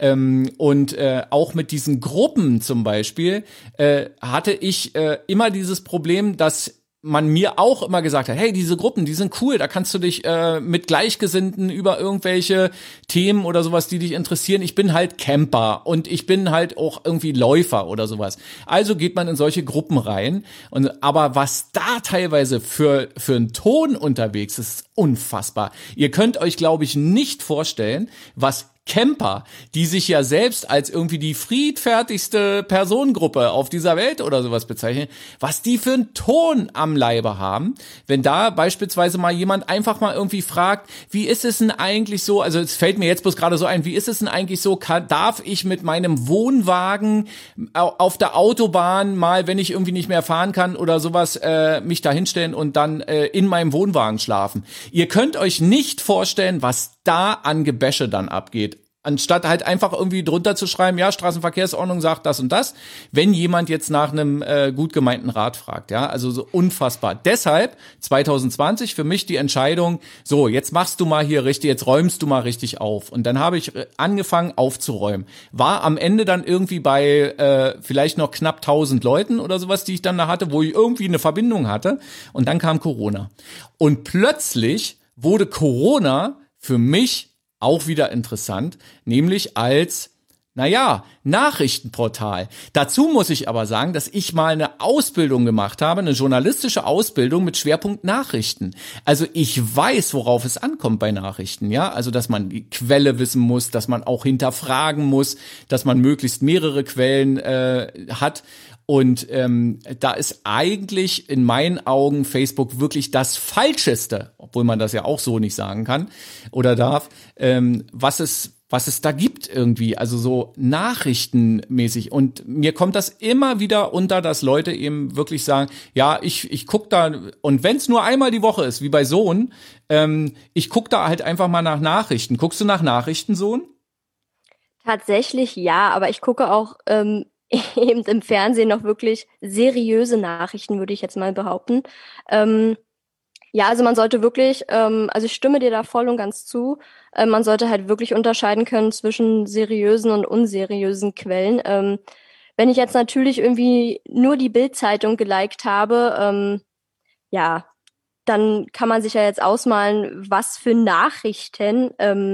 Und auch mit diesen Gruppen zum Beispiel hatte ich immer dieses Problem, dass man mir auch immer gesagt hat, hey, diese Gruppen, die sind cool, da kannst du dich mit Gleichgesinnten über irgendwelche Themen oder sowas, die dich interessieren. Ich bin halt Camper und ich bin halt auch irgendwie Läufer oder sowas. Also geht man in solche Gruppen rein. Aber was da teilweise für einen Ton unterwegs ist, unfassbar. Ihr könnt euch, glaube ich, nicht vorstellen, was Camper, die sich ja selbst als irgendwie die friedfertigste Personengruppe auf dieser Welt oder sowas bezeichnen, was die für einen Ton am Leibe haben, wenn da beispielsweise mal jemand einfach mal irgendwie fragt, wie ist es denn eigentlich so, also es fällt mir jetzt bloß gerade so ein, wie ist es denn eigentlich so, darf ich mit meinem Wohnwagen auf der Autobahn mal, wenn ich irgendwie nicht mehr fahren kann oder sowas, mich da hinstellen und dann in meinem Wohnwagen schlafen. Ihr könnt euch nicht vorstellen, was da an Gebäsche dann abgeht. Anstatt halt einfach irgendwie drunter zu schreiben, ja, Straßenverkehrsordnung sagt das und das, wenn jemand jetzt nach einem gut gemeinten Rat fragt, ja, also so unfassbar. Deshalb 2020 für mich die Entscheidung, so, jetzt machst du mal hier richtig, jetzt räumst du mal richtig auf. Und dann habe ich angefangen aufzuräumen. War am Ende dann irgendwie bei vielleicht noch knapp 1000 Leuten oder sowas, die ich dann da hatte, wo ich irgendwie eine Verbindung hatte. Und dann kam Corona. Und plötzlich wurde Corona für mich auch wieder interessant, nämlich als, Nachrichtenportal. Dazu muss ich aber sagen, dass ich mal eine Ausbildung gemacht habe, eine journalistische Ausbildung mit Schwerpunkt Nachrichten. Also ich weiß, worauf es ankommt bei Nachrichten, ja. Also, dass man die Quelle wissen muss, dass man auch hinterfragen muss, dass man möglichst mehrere Quellen hat. Und da ist eigentlich in meinen Augen Facebook wirklich das Falscheste, obwohl man das ja auch so nicht sagen kann oder darf, was es da gibt irgendwie, also so nachrichtenmäßig. Und mir kommt das immer wieder unter, dass Leute eben wirklich sagen, ja, ich guck da, und wenn es nur einmal die Woche ist, wie bei Sohn, ich guck da halt einfach mal nach Nachrichten. Guckst du nach Nachrichten, Sohn? Tatsächlich ja, aber ich gucke auch eben im Fernsehen noch wirklich seriöse Nachrichten, würde ich jetzt mal behaupten. Ja, also man sollte wirklich, also ich stimme dir da voll und ganz zu, man sollte halt wirklich unterscheiden können zwischen seriösen und unseriösen Quellen. Wenn ich jetzt natürlich irgendwie nur die Bild-Zeitung geliked habe, ja, dann kann man sich ja jetzt ausmalen, was für Nachrichten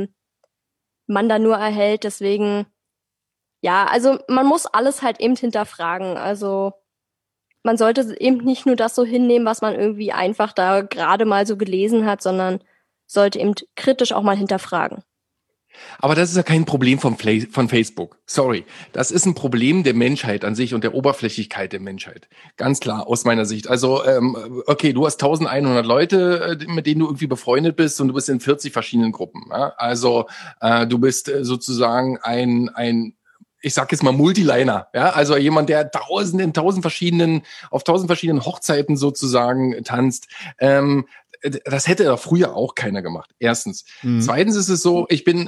man da nur erhält. Deswegen, ja, also man muss alles halt eben hinterfragen. Also man sollte eben nicht nur das so hinnehmen, was man irgendwie einfach da gerade mal so gelesen hat, sondern sollte eben kritisch auch mal hinterfragen. Aber das ist ja kein Problem von Facebook. Sorry. Das ist ein Problem der Menschheit an sich und der Oberflächlichkeit der Menschheit. Ganz klar, aus meiner Sicht. Also, okay, du hast 1100 Leute, mit denen du irgendwie befreundet bist und du bist in 40 verschiedenen Gruppen. Ja? Also, du bist sozusagen ich sag jetzt mal Multiliner, ja, also jemand, der auf 1000 verschiedenen Hochzeiten sozusagen tanzt. Das hätte doch früher auch keiner gemacht. Erstens. Zweitens ist es so, ich bin,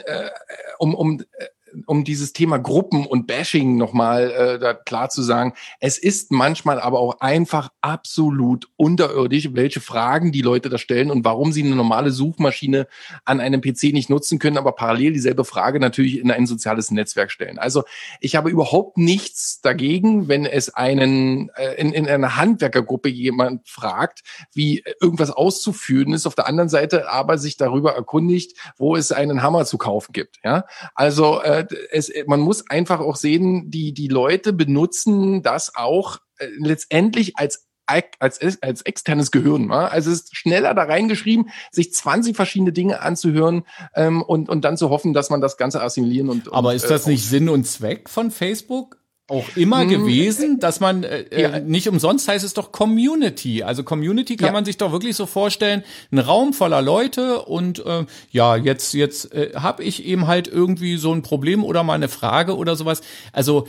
um dieses Thema Gruppen und Bashing nochmal da klar zu sagen, es ist manchmal aber auch einfach absolut unterirdisch, welche Fragen die Leute da stellen und warum sie eine normale Suchmaschine an einem PC nicht nutzen können, aber parallel dieselbe Frage natürlich in ein soziales Netzwerk stellen. Also ich habe überhaupt nichts dagegen, wenn es in einer Handwerkergruppe jemand fragt, wie irgendwas auszuführen ist, auf der anderen Seite aber sich darüber erkundigt, wo es einen Hammer zu kaufen gibt. Ja, also man muss einfach auch sehen, die Leute benutzen das auch letztendlich als externes Gehirn. Ja? Also es ist schneller da reingeschrieben, sich 20 verschiedene Dinge anzuhören und dann zu hoffen, dass man das Ganze assimilieren Aber ist das nicht Sinn und Zweck von Facebook? Auch immer gewesen, dass man nicht umsonst heißt es doch Community. Also Community kann man sich doch wirklich so vorstellen, ein Raum voller Leute und jetzt habe ich eben halt irgendwie so ein Problem oder mal eine Frage oder sowas. Also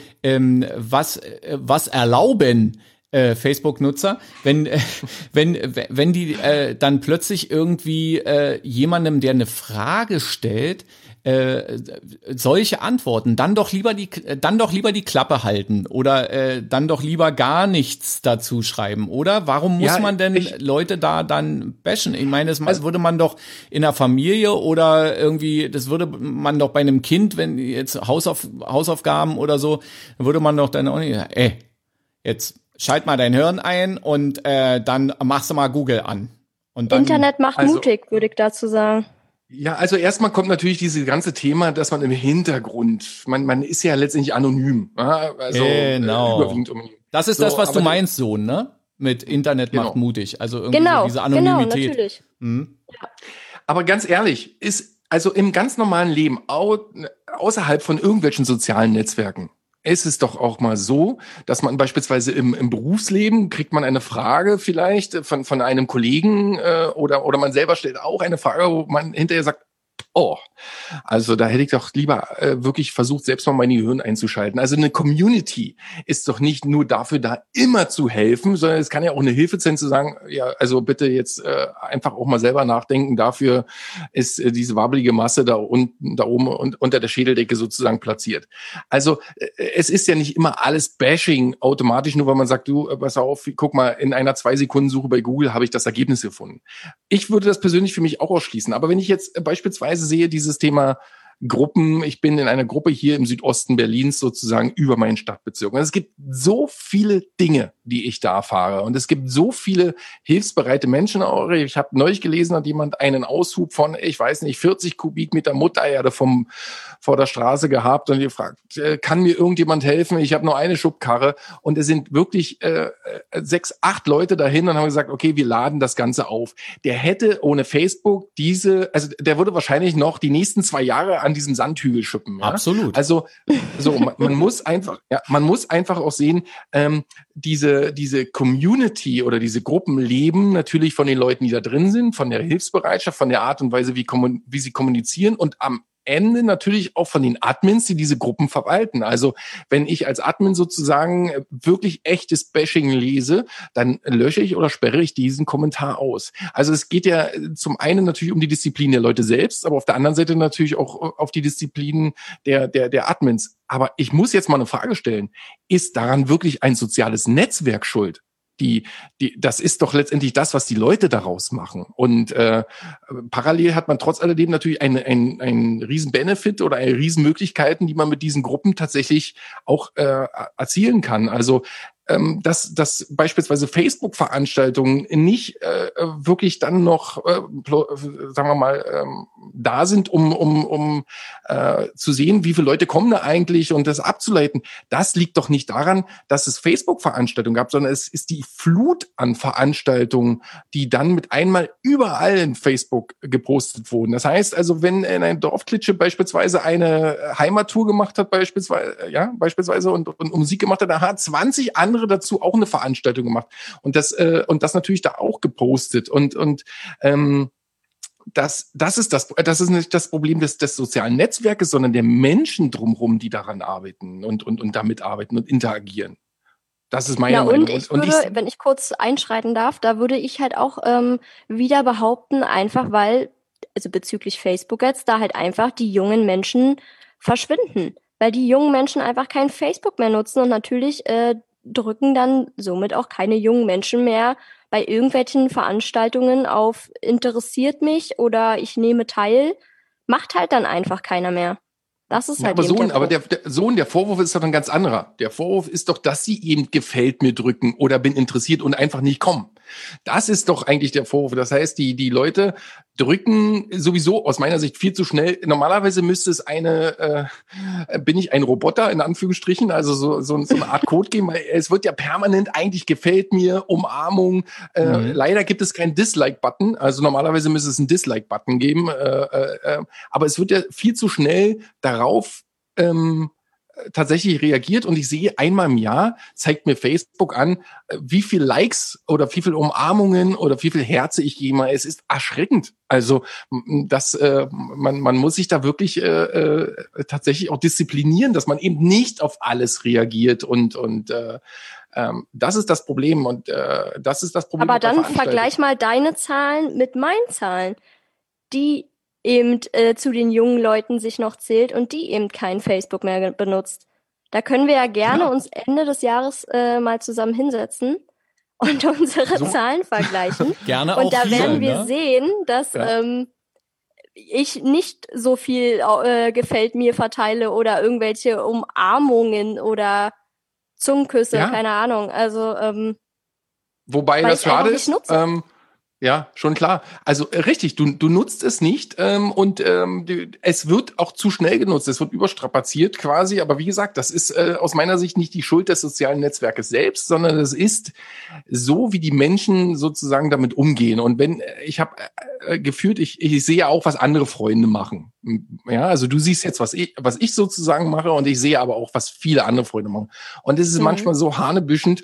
was erlauben Facebook-Nutzer, wenn die dann plötzlich irgendwie jemandem, der eine Frage stellt, solche Antworten, dann doch lieber die Klappe halten oder dann doch lieber gar nichts dazu schreiben, oder? Warum muss man denn Leute da dann bashen? Ich meine, das würde man doch in der Familie oder irgendwie, das würde man doch bei einem Kind, wenn jetzt Hausaufgaben oder so, würde man doch dann auch nicht, jetzt schalt mal dein Hirn ein und dann machst du mal Google an. Und dann, Internet macht mutig, würde ich dazu sagen. Ja, also erstmal kommt natürlich dieses ganze Thema, dass man im Hintergrund, man ist ja letztendlich anonym. Also überwiegend anonym. Das ist das, was du meinst, so, ne? Mit Internet macht mutig. Also irgendwie so diese Anonymität. Genau, natürlich. Ja. Aber ganz ehrlich, also im ganz normalen Leben, außerhalb von irgendwelchen sozialen Netzwerken, ist es doch auch mal so, dass man beispielsweise im Berufsleben kriegt man eine Frage vielleicht von einem Kollegen oder man selber stellt auch eine Frage, wo man hinterher sagt, also da hätte ich doch lieber wirklich versucht, selbst mal mein Gehirn einzuschalten. Also eine Community ist doch nicht nur dafür da, immer zu helfen, sondern es kann ja auch eine Hilfe sein, zu sagen, ja, also bitte jetzt einfach auch mal selber nachdenken. Dafür ist diese wabbelige Masse da oben und unter der Schädeldecke sozusagen platziert. Also es ist ja nicht immer alles Bashing automatisch, nur weil man sagt, du, pass auf, guck mal, in einer 2-Sekunden-Suche bei Google habe ich das Ergebnis gefunden. Ich würde das persönlich für mich auch ausschließen. Aber wenn ich jetzt beispielsweise sehe, dieses Thema Gruppen, ich bin in einer Gruppe hier im Südosten Berlins sozusagen über meinen Stadtbezirk. Und es gibt so viele Dinge, die ich da erfahre. Und es gibt so viele hilfsbereite Menschen. Ich habe neulich gelesen, hat jemand einen Aushub von, ich weiß nicht, 40 Kubikmeter Muttererde vor der Straße gehabt und gefragt, kann mir irgendjemand helfen? Ich habe nur eine Schubkarre. Und es sind wirklich 6, 8 Leute dahin und haben gesagt, okay, wir laden das Ganze auf. Der hätte ohne Facebook der würde wahrscheinlich noch die nächsten 2 Jahre an diesem Sandhügel schippen. Ja? Absolut. Also man muss einfach auch sehen, diese Community oder diese Gruppen leben natürlich von den Leuten, die da drin sind, von der Hilfsbereitschaft, von der Art und Weise, wie sie kommunizieren und am Ende natürlich auch von den Admins, die diese Gruppen verwalten. Also wenn ich als Admin sozusagen wirklich echtes Bashing lese, dann lösche ich oder sperre ich diesen Kommentar aus. Also es geht ja zum einen natürlich um die Disziplin der Leute selbst, aber auf der anderen Seite natürlich auch auf die Disziplin der Admins. Aber ich muss jetzt mal eine Frage stellen. Ist daran wirklich ein soziales Netzwerk schuld? Das ist doch letztendlich das, was die Leute daraus machen. Und parallel hat man trotz alledem natürlich einen riesen Benefit oder eine riesen Möglichkeiten, die man mit diesen Gruppen tatsächlich auch erzielen kann. Also dass beispielsweise Facebook-Veranstaltungen nicht wirklich dann noch, sagen wir mal, da sind, um zu sehen, wie viele Leute kommen da eigentlich und das abzuleiten. Das liegt doch nicht daran, dass es Facebook-Veranstaltungen gab, sondern es ist die Flut an Veranstaltungen, die dann mit einmal überall in Facebook gepostet wurden. Das heißt also, wenn in ein Dorfklitsche beispielsweise eine Heimattour gemacht hat, beispielsweise und Musik gemacht hat, da hat 20 andere dazu auch eine Veranstaltung gemacht und das natürlich da auch gepostet und das ist nicht das Problem des sozialen Netzwerkes, sondern der Menschen drumherum, die daran arbeiten und damit arbeiten und interagieren. Das ist meine Meinung. Und wenn ich kurz einschreiten darf, da würde ich halt auch wieder behaupten, einfach weil, also bezüglich Facebook jetzt, da halt einfach die jungen Menschen verschwinden. Weil die jungen Menschen einfach kein Facebook mehr nutzen und natürlich drücken dann somit auch keine jungen Menschen mehr bei irgendwelchen Veranstaltungen auf interessiert mich oder ich nehme teil, macht halt dann einfach keiner mehr. Das ist halt der Vorwurf ist doch ein ganz anderer. Der Vorwurf ist doch, dass sie eben gefällt mir drücken oder bin interessiert und einfach nicht kommen. Das ist doch eigentlich der Vorwurf. Das heißt, die Leute drücken sowieso aus meiner Sicht viel zu schnell. Normalerweise müsste es bin ich ein Roboter in Anführungsstrichen, also so eine Art Code geben, weil es wird ja permanent eigentlich gefällt mir, Umarmung. Leider gibt es keinen Dislike-Button. Also normalerweise müsste es einen Dislike-Button geben. Aber es wird ja viel zu schnell darauf tatsächlich reagiert und ich sehe einmal im Jahr, zeigt mir Facebook an, wie viel Likes oder wie viel Umarmungen oder wie viel Herze ich jemals. Es ist erschreckend. Also man muss sich da wirklich tatsächlich auch disziplinieren, dass man eben nicht auf alles reagiert und das ist das Problem und das ist das Problem. Aber dann vergleich mal deine Zahlen mit meinen Zahlen, die eben zu den jungen Leuten sich noch zählt und die eben kein Facebook mehr benutzt. Da können wir ja gerne uns Ende des Jahres mal zusammen hinsetzen und unsere Zahlen vergleichen. Gerne und auch da hier, werden wir sehen, dass ich nicht so viel gefällt mir verteile oder irgendwelche Umarmungen oder Zungenküsse, keine Ahnung. Also wobei das schade ist. Ja, schon klar. Also richtig, du nutzt es nicht es wird auch zu schnell genutzt, es wird überstrapaziert quasi, aber wie gesagt, das ist aus meiner Sicht nicht die Schuld des sozialen Netzwerkes selbst, sondern es ist so, wie die Menschen sozusagen damit umgehen. Und wenn ich habe gefühlt, ich sehe auch, was andere Freunde machen. Ja, also du siehst jetzt, was ich sozusagen mache und ich sehe aber auch, was viele andere Freunde machen. Und es ist manchmal so hanebüchend,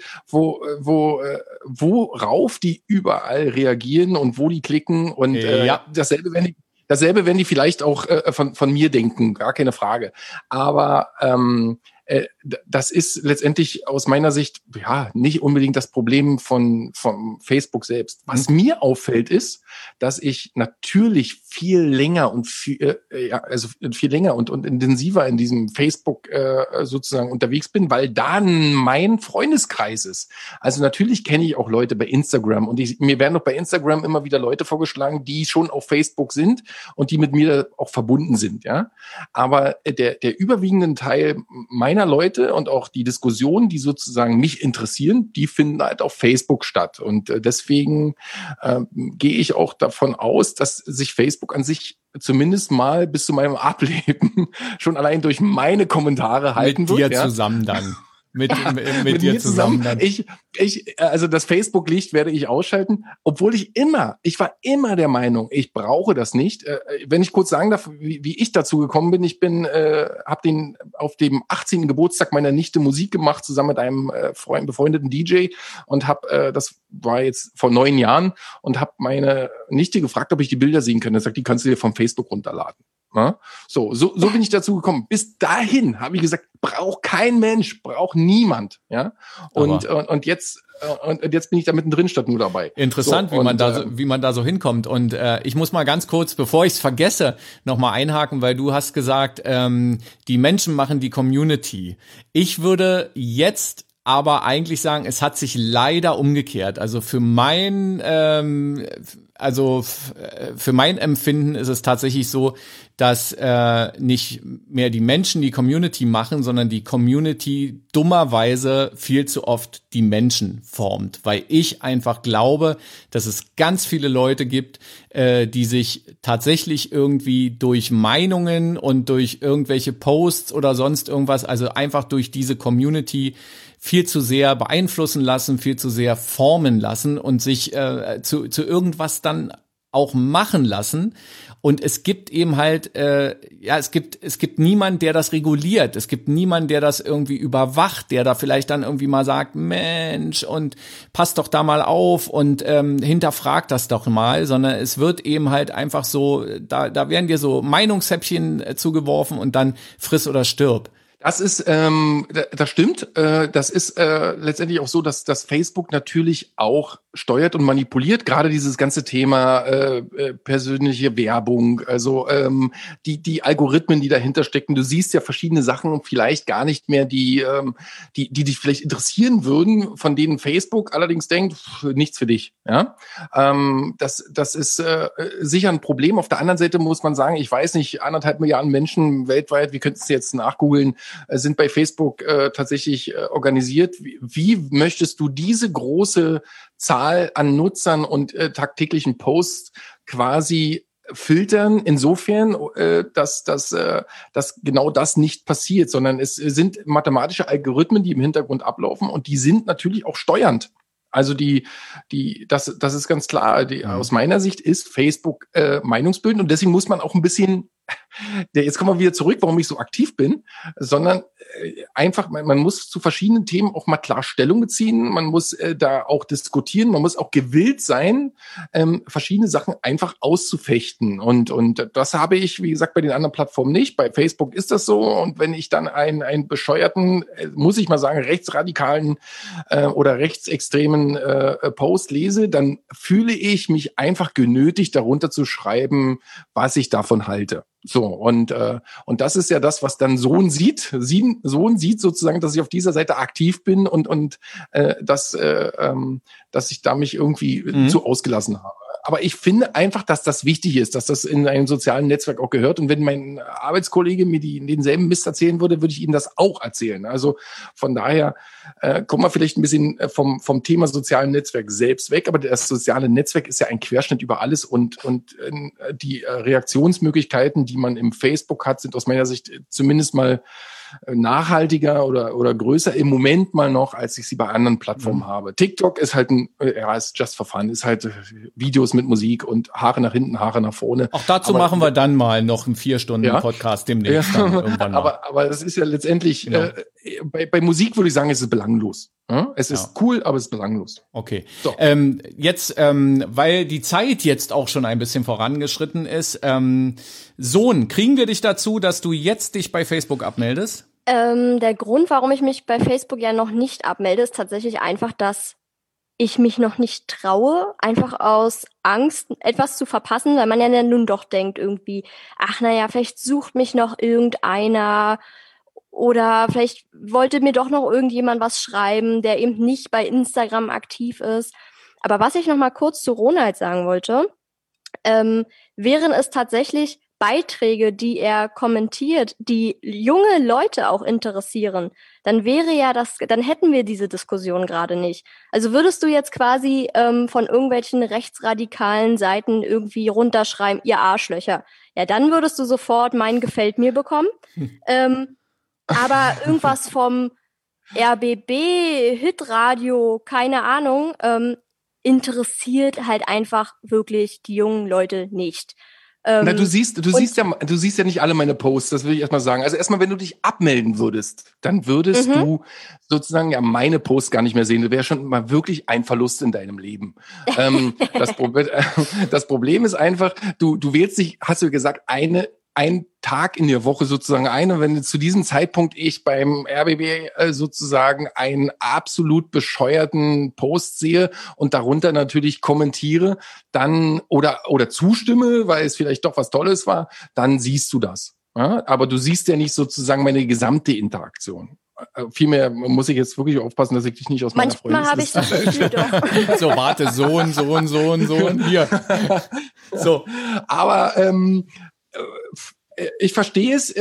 worauf die überall reagieren und wo die klicken und dasselbe wenn die vielleicht auch von mir denken, gar keine Frage. Aber das ist letztendlich aus meiner Sicht nicht unbedingt das Problem vom Facebook selbst. Was mir auffällt ist, dass ich natürlich viel länger und viel länger und intensiver in diesem Facebook sozusagen unterwegs bin, weil da mein Freundeskreis ist. Also natürlich kenne ich auch Leute bei Instagram und mir werden auch bei Instagram immer wieder Leute vorgeschlagen, die schon auf Facebook sind und die mit mir auch verbunden sind, ja. Aber der überwiegende Teil meiner Leute und auch die Diskussionen, die sozusagen mich interessieren, die finden halt auf Facebook statt. Und deswegen gehe ich auch davon aus, dass sich Facebook an sich zumindest mal bis zu meinem Ableben schon allein durch meine Kommentare halten wird. Mit dir zusammen dann. Mit dir zusammen dann. Also das Facebook-Licht werde ich ausschalten, obwohl ich war immer der Meinung, ich brauche das nicht. Wenn ich kurz sagen darf, wie ich dazu gekommen bin, habe auf dem 18. Geburtstag meiner Nichte Musik gemacht, zusammen mit einem befreundeten DJ und das war jetzt vor 9 Jahren und habe meine Nichte gefragt, ob ich die Bilder sehen kann. Er sagt, die kannst du dir vom Facebook runterladen. Ja? So bin ich dazu gekommen. Bis dahin habe ich gesagt, braucht kein Mensch, braucht niemand, ja. Und jetzt bin ich da mittendrin statt nur dabei. Interessant, wie man da so hinkommt. Und ich muss mal ganz kurz, bevor ich es vergesse, nochmal einhaken, weil du hast gesagt, die Menschen machen die Community. Ich würde jetzt aber eigentlich sagen, es hat sich leider umgekehrt. Also für also für mein Empfinden ist es tatsächlich so, dass nicht mehr die Menschen die Community machen, sondern die Community dummerweise viel zu oft die Menschen formt, weil ich einfach glaube, dass es ganz viele Leute gibt, die sich tatsächlich irgendwie durch Meinungen und durch irgendwelche Posts oder sonst irgendwas, also einfach durch diese Community viel zu sehr beeinflussen lassen, viel zu sehr formen lassen und sich zu irgendwas dann auch machen lassen. Und es gibt eben halt, es gibt niemand, der das reguliert. Es gibt niemand, der das irgendwie überwacht, der da vielleicht dann irgendwie mal sagt, Mensch, und passt doch da mal auf und hinterfragt das doch mal, sondern es wird eben halt einfach so, da werden dir so Meinungshäppchen zugeworfen und dann friss oder stirb. Das ist, das stimmt. Das ist letztendlich auch so, dass Facebook natürlich auch steuert und manipuliert. Gerade dieses ganze Thema persönliche Werbung, also die Algorithmen, die dahinter stecken. Du siehst ja verschiedene Sachen vielleicht gar nicht mehr, die dich vielleicht interessieren würden, von denen Facebook allerdings denkt, nichts für dich. Ja, das ist sicher ein Problem. Auf der anderen Seite muss man sagen, ich weiß nicht, 1,5 Milliarden Menschen weltweit, wir könnten es jetzt nachgoogeln, sind bei Facebook tatsächlich organisiert. Wie möchtest du diese große Zahl an Nutzern und tagtäglichen Posts quasi filtern, insofern, dass genau das nicht passiert, sondern es sind mathematische Algorithmen, die im Hintergrund ablaufen und die sind natürlich auch steuernd. Also das ist ganz klar. Aus meiner Sicht ist Facebook meinungsbildend und deswegen muss man auch ein bisschen, jetzt kommen wir wieder zurück, warum ich so aktiv bin, sondern einfach, man muss zu verschiedenen Themen auch mal klar Stellung beziehen, man muss da auch diskutieren, man muss auch gewillt sein, verschiedene Sachen einfach auszufechten und das habe ich, wie gesagt, bei den anderen Plattformen nicht. Bei Facebook ist das so und wenn ich dann einen bescheuerten, muss ich mal sagen, rechtsradikalen oder rechtsextremen Post lese, dann fühle ich mich einfach genötigt, darunter zu schreiben, was ich davon halte. So, und das ist ja das, was dann Sohn sieht sozusagen, dass ich auf dieser Seite aktiv bin und dass ich da mich irgendwie zu ausgelassen habe. Aber ich finde einfach, dass das wichtig ist, dass das in einem sozialen Netzwerk auch gehört. Und wenn mein Arbeitskollege mir denselben Mist erzählen würde, würde ich ihm das auch erzählen. Also von daher kommen wir vielleicht ein bisschen vom Thema sozialen Netzwerk selbst weg. Aber das soziale Netzwerk ist ja ein Querschnitt über alles und die Reaktionsmöglichkeiten, die man im Facebook hat, sind aus meiner Sicht zumindest mal nachhaltiger oder größer im Moment mal noch, als ich sie bei anderen Plattformen habe. TikTok ist halt ist just for fun, ist halt Videos mit Musik und Haare nach hinten, Haare nach vorne. Auch dazu machen wir dann mal noch einen 4-Stunden-Podcast demnächst. Dann irgendwann mal. Aber das ist ja letztendlich, bei Musik würde ich sagen, es ist belanglos. Es ist cool, aber es ist belanglos. Okay. So. Jetzt, weil die Zeit jetzt auch schon ein bisschen vorangeschritten ist, Sohn, kriegen wir dich dazu, dass du jetzt dich bei Facebook abmeldest? Der Grund, warum ich mich bei Facebook ja noch nicht abmelde, ist tatsächlich einfach, dass ich mich noch nicht traue, einfach aus Angst, etwas zu verpassen, weil man ja nun doch denkt irgendwie, ach naja, vielleicht sucht mich noch irgendeiner oder vielleicht wollte mir doch noch irgendjemand was schreiben, der eben nicht bei Instagram aktiv ist. Aber was ich noch mal kurz zu Ronald sagen wollte, wären es tatsächlich Beiträge, die er kommentiert, die junge Leute auch interessieren, dann hätten wir diese Diskussion gerade nicht. Also würdest du jetzt quasi von irgendwelchen rechtsradikalen Seiten irgendwie runterschreiben, ihr Arschlöcher, ja, dann würdest du sofort mein Gefällt mir bekommen. Aber irgendwas vom RBB, Hitradio, keine Ahnung, interessiert halt einfach wirklich die jungen Leute nicht. Na, du siehst ja nicht alle meine Posts, das will ich erstmal sagen. Also erstmal, wenn du dich abmelden würdest, dann würdest du sozusagen ja meine Posts gar nicht mehr sehen. Das wäre schon mal wirklich ein Verlust in deinem Leben. Das Problem ist einfach, du wählst dich, hast du gesagt, einen Tag in der Woche sozusagen ein. Und wenn zu diesem Zeitpunkt ich beim RBB sozusagen einen absolut bescheuerten Post sehe und darunter natürlich kommentiere, dann oder zustimme, weil es vielleicht doch was Tolles war, dann siehst du das. Ja? Aber du siehst ja nicht sozusagen meine gesamte Interaktion. vielmehr muss ich jetzt wirklich aufpassen, dass ich dich nicht aus meiner Freundesliste... Manchmal habe ich das Gefühl, doch. So, warte, Sohn, hier. So. Aber ich verstehe es,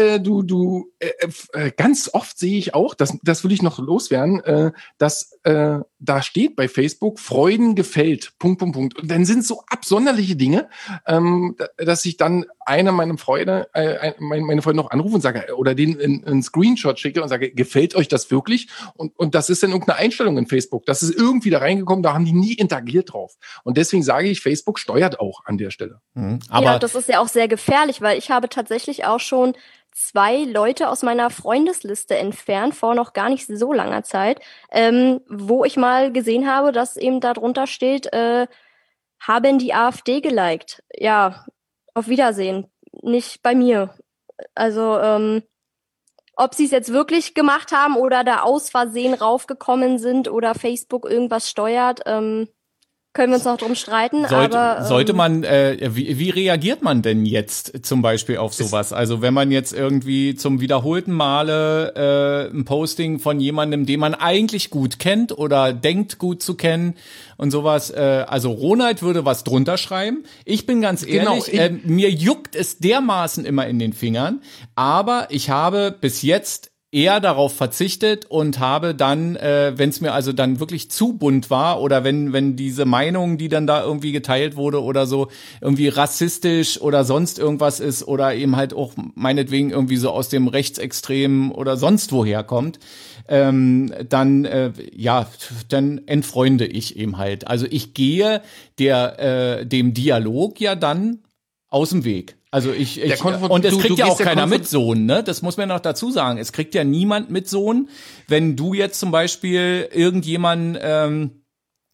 ganz oft sehe ich auch, das will ich noch loswerden, dass da steht bei Facebook, Freuden gefällt, .. Und dann sind so absonderliche Dinge, dass ich dann meine Freunde noch anrufe und sage, oder denen einen Screenshot schicke und sage, gefällt euch das wirklich? Und das ist dann irgendeine Einstellung in Facebook. Das ist irgendwie da reingekommen, da haben die nie interagiert drauf. Und deswegen sage ich, Facebook steuert auch an der Stelle. Aber ja, das ist ja auch sehr gefährlich, weil ich habe tatsächlich auch schon 2 Leute aus meiner Freundesliste entfernt, vor noch gar nicht so langer Zeit, wo ich mal gesehen habe, dass eben da drunter steht, haben die AfD geliked. Ja, auf Wiedersehen. Nicht bei mir. Also, ob sie es jetzt wirklich gemacht haben oder da aus Versehen raufgekommen sind oder Facebook irgendwas steuert, können wir uns noch drum streiten, aber... Sollte man, wie reagiert man denn jetzt zum Beispiel auf sowas? Also wenn man jetzt irgendwie zum wiederholten Male ein Posting von jemandem, den man eigentlich gut kennt oder denkt gut zu kennen und sowas, also Ronald würde was drunter schreiben. Ich bin ganz ehrlich, mir juckt es dermaßen immer in den Fingern, aber ich habe bis jetzt eher darauf verzichtet und habe dann, wenn es mir also dann wirklich zu bunt war oder wenn diese Meinung, die dann da irgendwie geteilt wurde oder so, irgendwie rassistisch oder sonst irgendwas ist oder eben halt auch meinetwegen irgendwie so aus dem Rechtsextremen oder sonst woher kommt, dann entfreunde ich eben halt. Also ich gehe dem Dialog ja dann aus dem Weg. Also und es kriegt ja auch keiner mit Sohn, ne? Das muss man noch dazu sagen. Es kriegt ja niemand mit Sohn, wenn du jetzt zum Beispiel irgendjemanden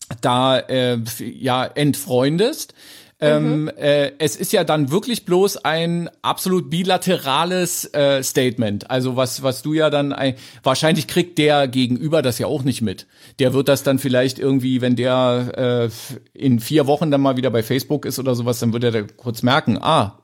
entfreundest. Es ist ja dann wirklich bloß ein absolut bilaterales Statement. Also was du ja dann wahrscheinlich kriegt der Gegenüber das ja auch nicht mit. Der wird das dann vielleicht irgendwie, wenn der in 4 Wochen dann mal wieder bei Facebook ist oder sowas, dann wird er da kurz merken,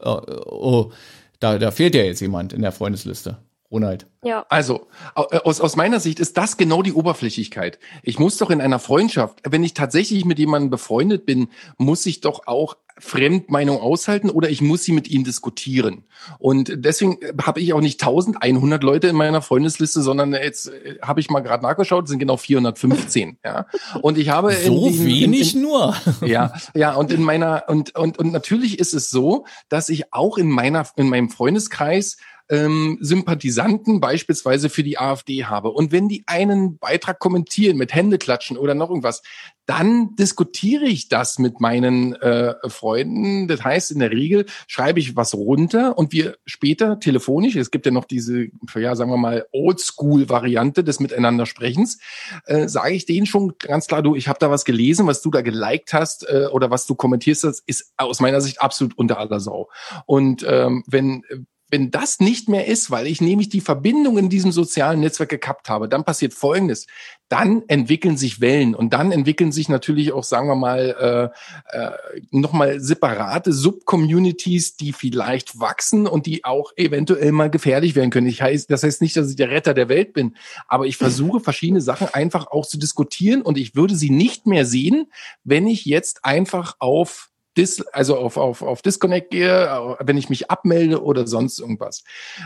da fehlt ja jetzt jemand in der Freundesliste. Ronald. Ja. Also, aus meiner Sicht ist das genau die Oberflächlichkeit. Ich muss doch in einer Freundschaft, wenn ich tatsächlich mit jemandem befreundet bin, muss ich doch auch Fremdmeinung aushalten oder ich muss sie mit ihm diskutieren. Und deswegen habe ich auch nicht 1100 Leute in meiner Freundesliste, sondern jetzt habe ich mal gerade nachgeschaut, sind genau 415. Ja. Und ich habe wenig nur. Ja. Und in meiner und natürlich ist es so, dass ich auch in meinem Freundeskreis Sympathisanten beispielsweise für die AfD habe. Und wenn die einen Beitrag kommentieren mit Händeklatschen oder noch irgendwas, dann diskutiere ich das mit meinen Freunden. Das heißt, in der Regel schreibe ich was runter und wir später telefonisch, es gibt ja noch diese, sagen wir mal, Oldschool-Variante des Miteinandersprechens, sage ich denen schon ganz klar, du, ich habe da was gelesen, was du da geliked hast oder was du kommentierst hast, ist aus meiner Sicht absolut unter aller Sau. Und wenn das nicht mehr ist, weil ich nämlich die Verbindung in diesem sozialen Netzwerk gekappt habe, dann passiert Folgendes. Dann entwickeln sich Wellen und dann entwickeln sich natürlich auch, sagen wir mal, nochmal separate Subcommunities, die vielleicht wachsen und die auch eventuell mal gefährlich werden können. Das heißt nicht, dass ich der Retter der Welt bin, aber ich versuche verschiedene Sachen einfach auch zu diskutieren und ich würde sie nicht mehr sehen, wenn ich jetzt einfach auf Disconnect gehe, wenn ich mich abmelde oder sonst irgendwas.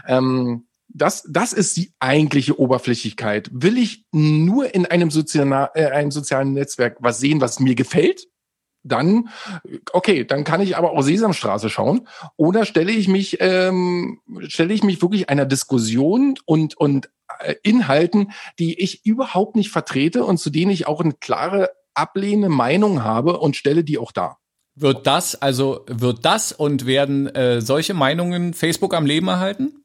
Das ist die eigentliche Oberflächlichkeit. Will ich nur in einem sozialen Netzwerk was sehen, was mir gefällt? Dann kann ich aber auch Sesamstraße schauen. Oder stelle ich mich wirklich einer Diskussion und Inhalten, die ich überhaupt nicht vertrete und zu denen ich auch eine klare ablehnende Meinung habe und stelle die auch dar. Wird das und werden solche Meinungen Facebook am Leben erhalten?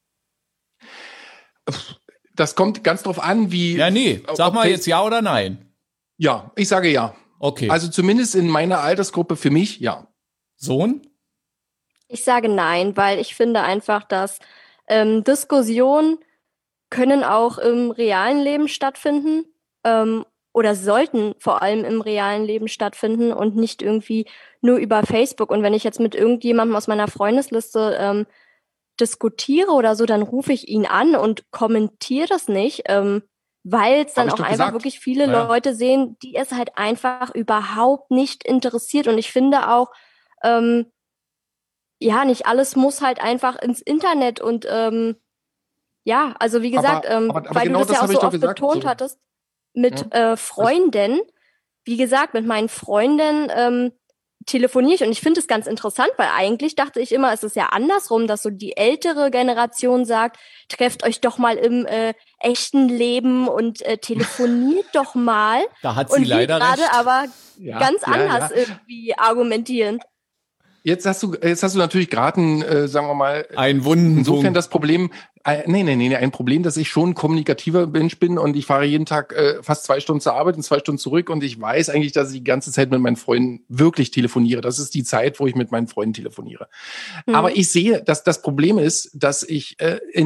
Das kommt ganz drauf an, wie... Ja, nee, sag mal jetzt ja oder nein. Ja, ich sage ja. Okay. Also zumindest in meiner Altersgruppe für mich, ja. Sohn? Ich sage nein, weil ich finde einfach, dass Diskussionen können auch im realen Leben stattfinden. Oder sollten vor allem im realen Leben stattfinden und nicht irgendwie nur über Facebook. Und wenn ich jetzt mit irgendjemandem aus meiner Freundesliste diskutiere oder so, dann rufe ich ihn an und kommentiere das nicht, weil es dann auch einfach wirklich viele Leute sehen, die es halt einfach überhaupt nicht interessiert. Und ich finde auch, nicht alles muss halt einfach ins Internet und also wie gesagt, aber weil genau du das ja auch so oft betont so. hattest, mit Freunden, wie gesagt, mit meinen Freunden telefoniere ich und ich finde es ganz interessant, weil eigentlich dachte ich immer, es ist ja andersrum, dass so die ältere Generation sagt, trefft euch doch mal im echten Leben und telefoniert doch mal. Da hat sie leider recht. Und wir gerade aber ganz anders irgendwie argumentieren. Jetzt hast du natürlich gerade sagen wir mal, ein Wunden. Insofern das Problem, ein Problem, dass ich schon ein kommunikativer Mensch bin und ich fahre jeden Tag fast 2 Stunden zur Arbeit und 2 Stunden zurück und ich weiß eigentlich, dass ich die ganze Zeit mit meinen Freunden wirklich telefoniere. Das ist die Zeit, wo ich mit meinen Freunden telefoniere. Aber ich sehe, dass das Problem ist, dass ich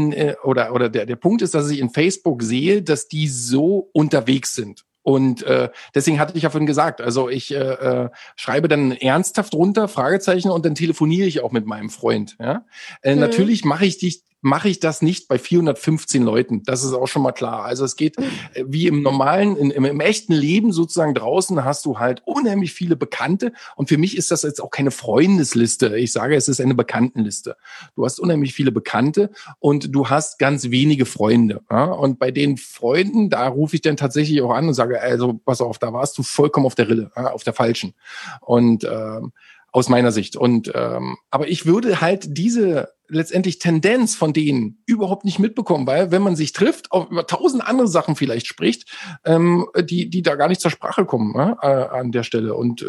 der Punkt ist, dass ich in Facebook sehe, dass die so unterwegs sind. Und deswegen hatte ich ja vorhin gesagt, also ich schreibe dann ernsthaft runter, Fragezeichen, und dann telefoniere ich auch mit meinem Freund. Ja? Natürlich mache ich das nicht bei 415 Leuten. Das ist auch schon mal klar. Also es geht wie im normalen, im echten Leben sozusagen draußen hast du halt unheimlich viele Bekannte. Und für mich ist das jetzt auch keine Freundesliste. Ich sage, es ist eine Bekanntenliste. Du hast unheimlich viele Bekannte und du hast ganz wenige Freunde. Ja? Und bei den Freunden, da rufe ich dann tatsächlich auch an und sage, also pass auf, da warst du vollkommen auf der Rille, auf der falschen. Und aus meiner Sicht. Und aber ich würde halt diese letztendlich Tendenz von denen überhaupt nicht mitbekommen, weil wenn man sich trifft, auch über 1000 andere Sachen vielleicht spricht, die da gar nicht zur Sprache kommen an der Stelle. Und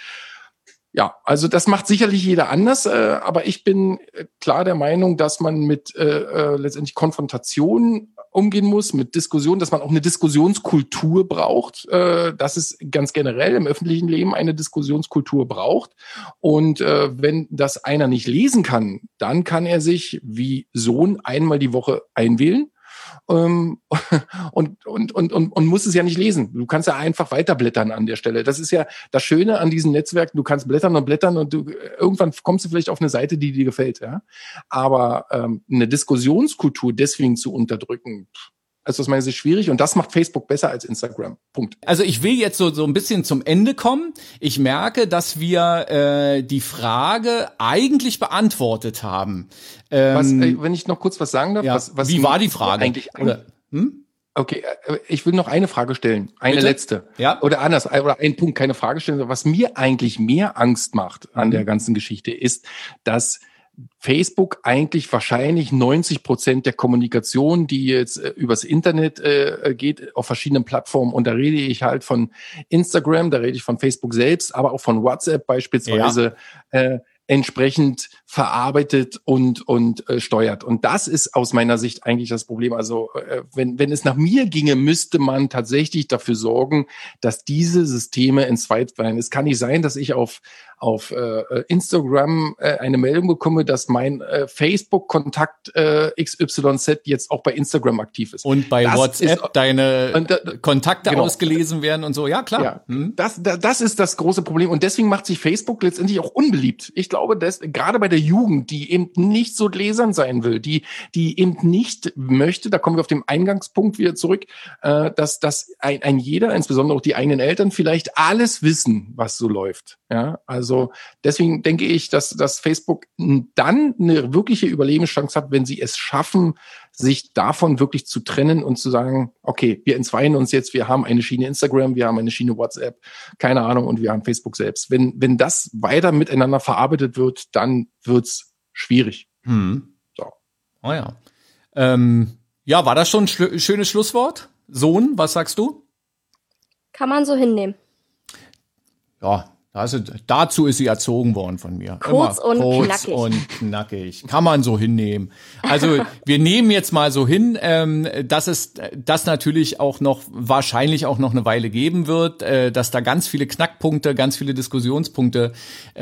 also das macht sicherlich jeder anders, aber ich bin klar der Meinung, dass man mit letztendlich Konfrontation umgehen muss, mit Diskussion, dass man auch eine Diskussionskultur braucht, dass es ganz generell im öffentlichen Leben eine Diskussionskultur braucht. Und wenn das einer nicht lesen kann, dann kann er sich wie Sohn einmal die Woche einwählen. Und muss es ja nicht lesen. Du kannst ja einfach weiterblättern an der Stelle. Das ist ja das Schöne an diesen Netzwerken. Du kannst blättern und irgendwann kommst du vielleicht auf eine Seite, die dir gefällt. Ja? Aber eine Diskussionskultur deswegen zu unterdrücken, ist aus meiner Sicht schwierig, und das macht Facebook besser als Instagram. Punkt. Also ich will jetzt so ein bisschen zum Ende kommen. Ich merke, dass wir die Frage eigentlich beantwortet haben. Wenn ich noch kurz was sagen darf. Ja, wie war die Frage? Eigentlich? Okay, ich will noch eine Frage stellen. Eine letzte. Ja. Oder einen Punkt, keine Frage stellen. Was mir eigentlich mehr Angst macht an der ganzen Geschichte ist, dass Facebook eigentlich wahrscheinlich 90% der Kommunikation, die jetzt übers Internet geht, auf verschiedenen Plattformen, und da rede ich halt von Instagram, da rede ich von Facebook selbst, aber auch von WhatsApp beispielsweise, entsprechend verarbeitet und steuert. Und das ist aus meiner Sicht eigentlich das Problem. Also wenn es nach mir ginge, müsste man tatsächlich dafür sorgen, dass diese Systeme entzweit werden. Es kann nicht sein, dass ich auf Instagram eine Meldung bekomme, dass mein Facebook-Kontakt XYZ jetzt auch bei Instagram aktiv ist. Und bei WhatsApp deine Kontakte ausgelesen werden und so. Ja, klar. Ja, das ist das große Problem. Und deswegen macht sich Facebook letztendlich auch unbeliebt. Ich glaube, dass gerade bei der Jugend, die eben nicht so gläsern sein will, die eben nicht möchte, da kommen wir auf den Eingangspunkt wieder zurück, dass ein jeder, insbesondere auch die eigenen Eltern, vielleicht alles wissen, was so läuft. Ja, also deswegen denke ich, dass Facebook dann eine wirkliche Überlebenschance hat, wenn sie es schaffen, sich davon wirklich zu trennen und zu sagen, okay, wir entzweien uns jetzt, wir haben eine Schiene Instagram, wir haben eine Schiene WhatsApp, keine Ahnung, und wir haben Facebook selbst. Wenn das weiter miteinander verarbeitet wird, dann wird's schwierig. So. Oh ja. Ja, war das schon ein schönes Schlusswort? Sohn, was sagst du? Kann man so hinnehmen. Ja. Also dazu ist sie erzogen worden von mir. Kurz und knackig. Kann man so hinnehmen. Also wir nehmen jetzt mal so hin, dass es das natürlich auch noch, wahrscheinlich auch noch eine Weile geben wird, dass da ganz viele Knackpunkte, ganz viele Diskussionspunkte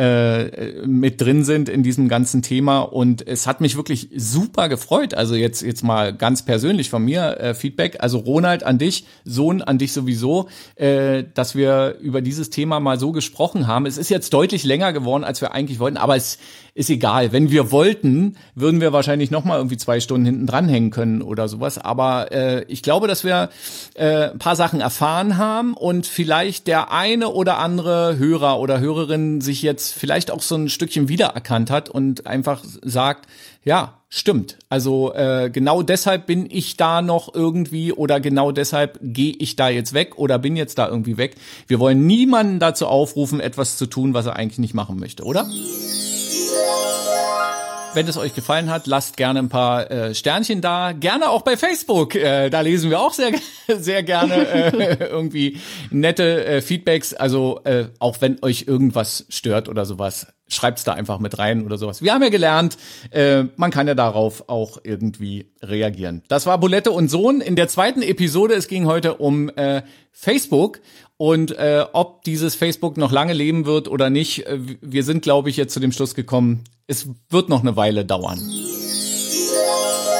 mit drin sind in diesem ganzen Thema. Und es hat mich wirklich super gefreut. Also jetzt mal ganz persönlich von mir Feedback. Also Ronald, an dich, Sohn, an dich sowieso, dass wir über dieses Thema mal so gesprochen gesprochen haben. Es ist jetzt deutlich länger geworden, als wir eigentlich wollten, aber es ist egal. Wenn wir wollten, würden wir wahrscheinlich noch mal irgendwie 2 Stunden hinten dranhängen können oder sowas. Aber ich glaube, dass wir ein paar Sachen erfahren haben und vielleicht der eine oder andere Hörer oder Hörerin sich jetzt vielleicht auch so ein Stückchen wiedererkannt hat und einfach sagt, ja, stimmt. Also genau deshalb bin ich da noch irgendwie oder genau deshalb gehe ich da jetzt weg oder bin jetzt da irgendwie weg. Wir wollen niemanden dazu aufrufen, etwas zu tun, was er eigentlich nicht machen möchte, oder? Wenn es euch gefallen hat, lasst gerne ein paar Sternchen da. Gerne auch bei Facebook. Da lesen wir auch sehr, sehr gerne irgendwie nette Feedbacks. Also auch wenn euch irgendwas stört oder sowas, schreibt's da einfach mit rein oder sowas. Wir haben ja gelernt, man kann ja darauf auch irgendwie reagieren. Das war Bulette und Sohn in der 2. Episode. Es ging heute um Facebook. Und ob dieses Facebook noch lange leben wird oder nicht, wir sind, glaube ich, jetzt zu dem Schluss gekommen, es wird noch eine Weile dauern.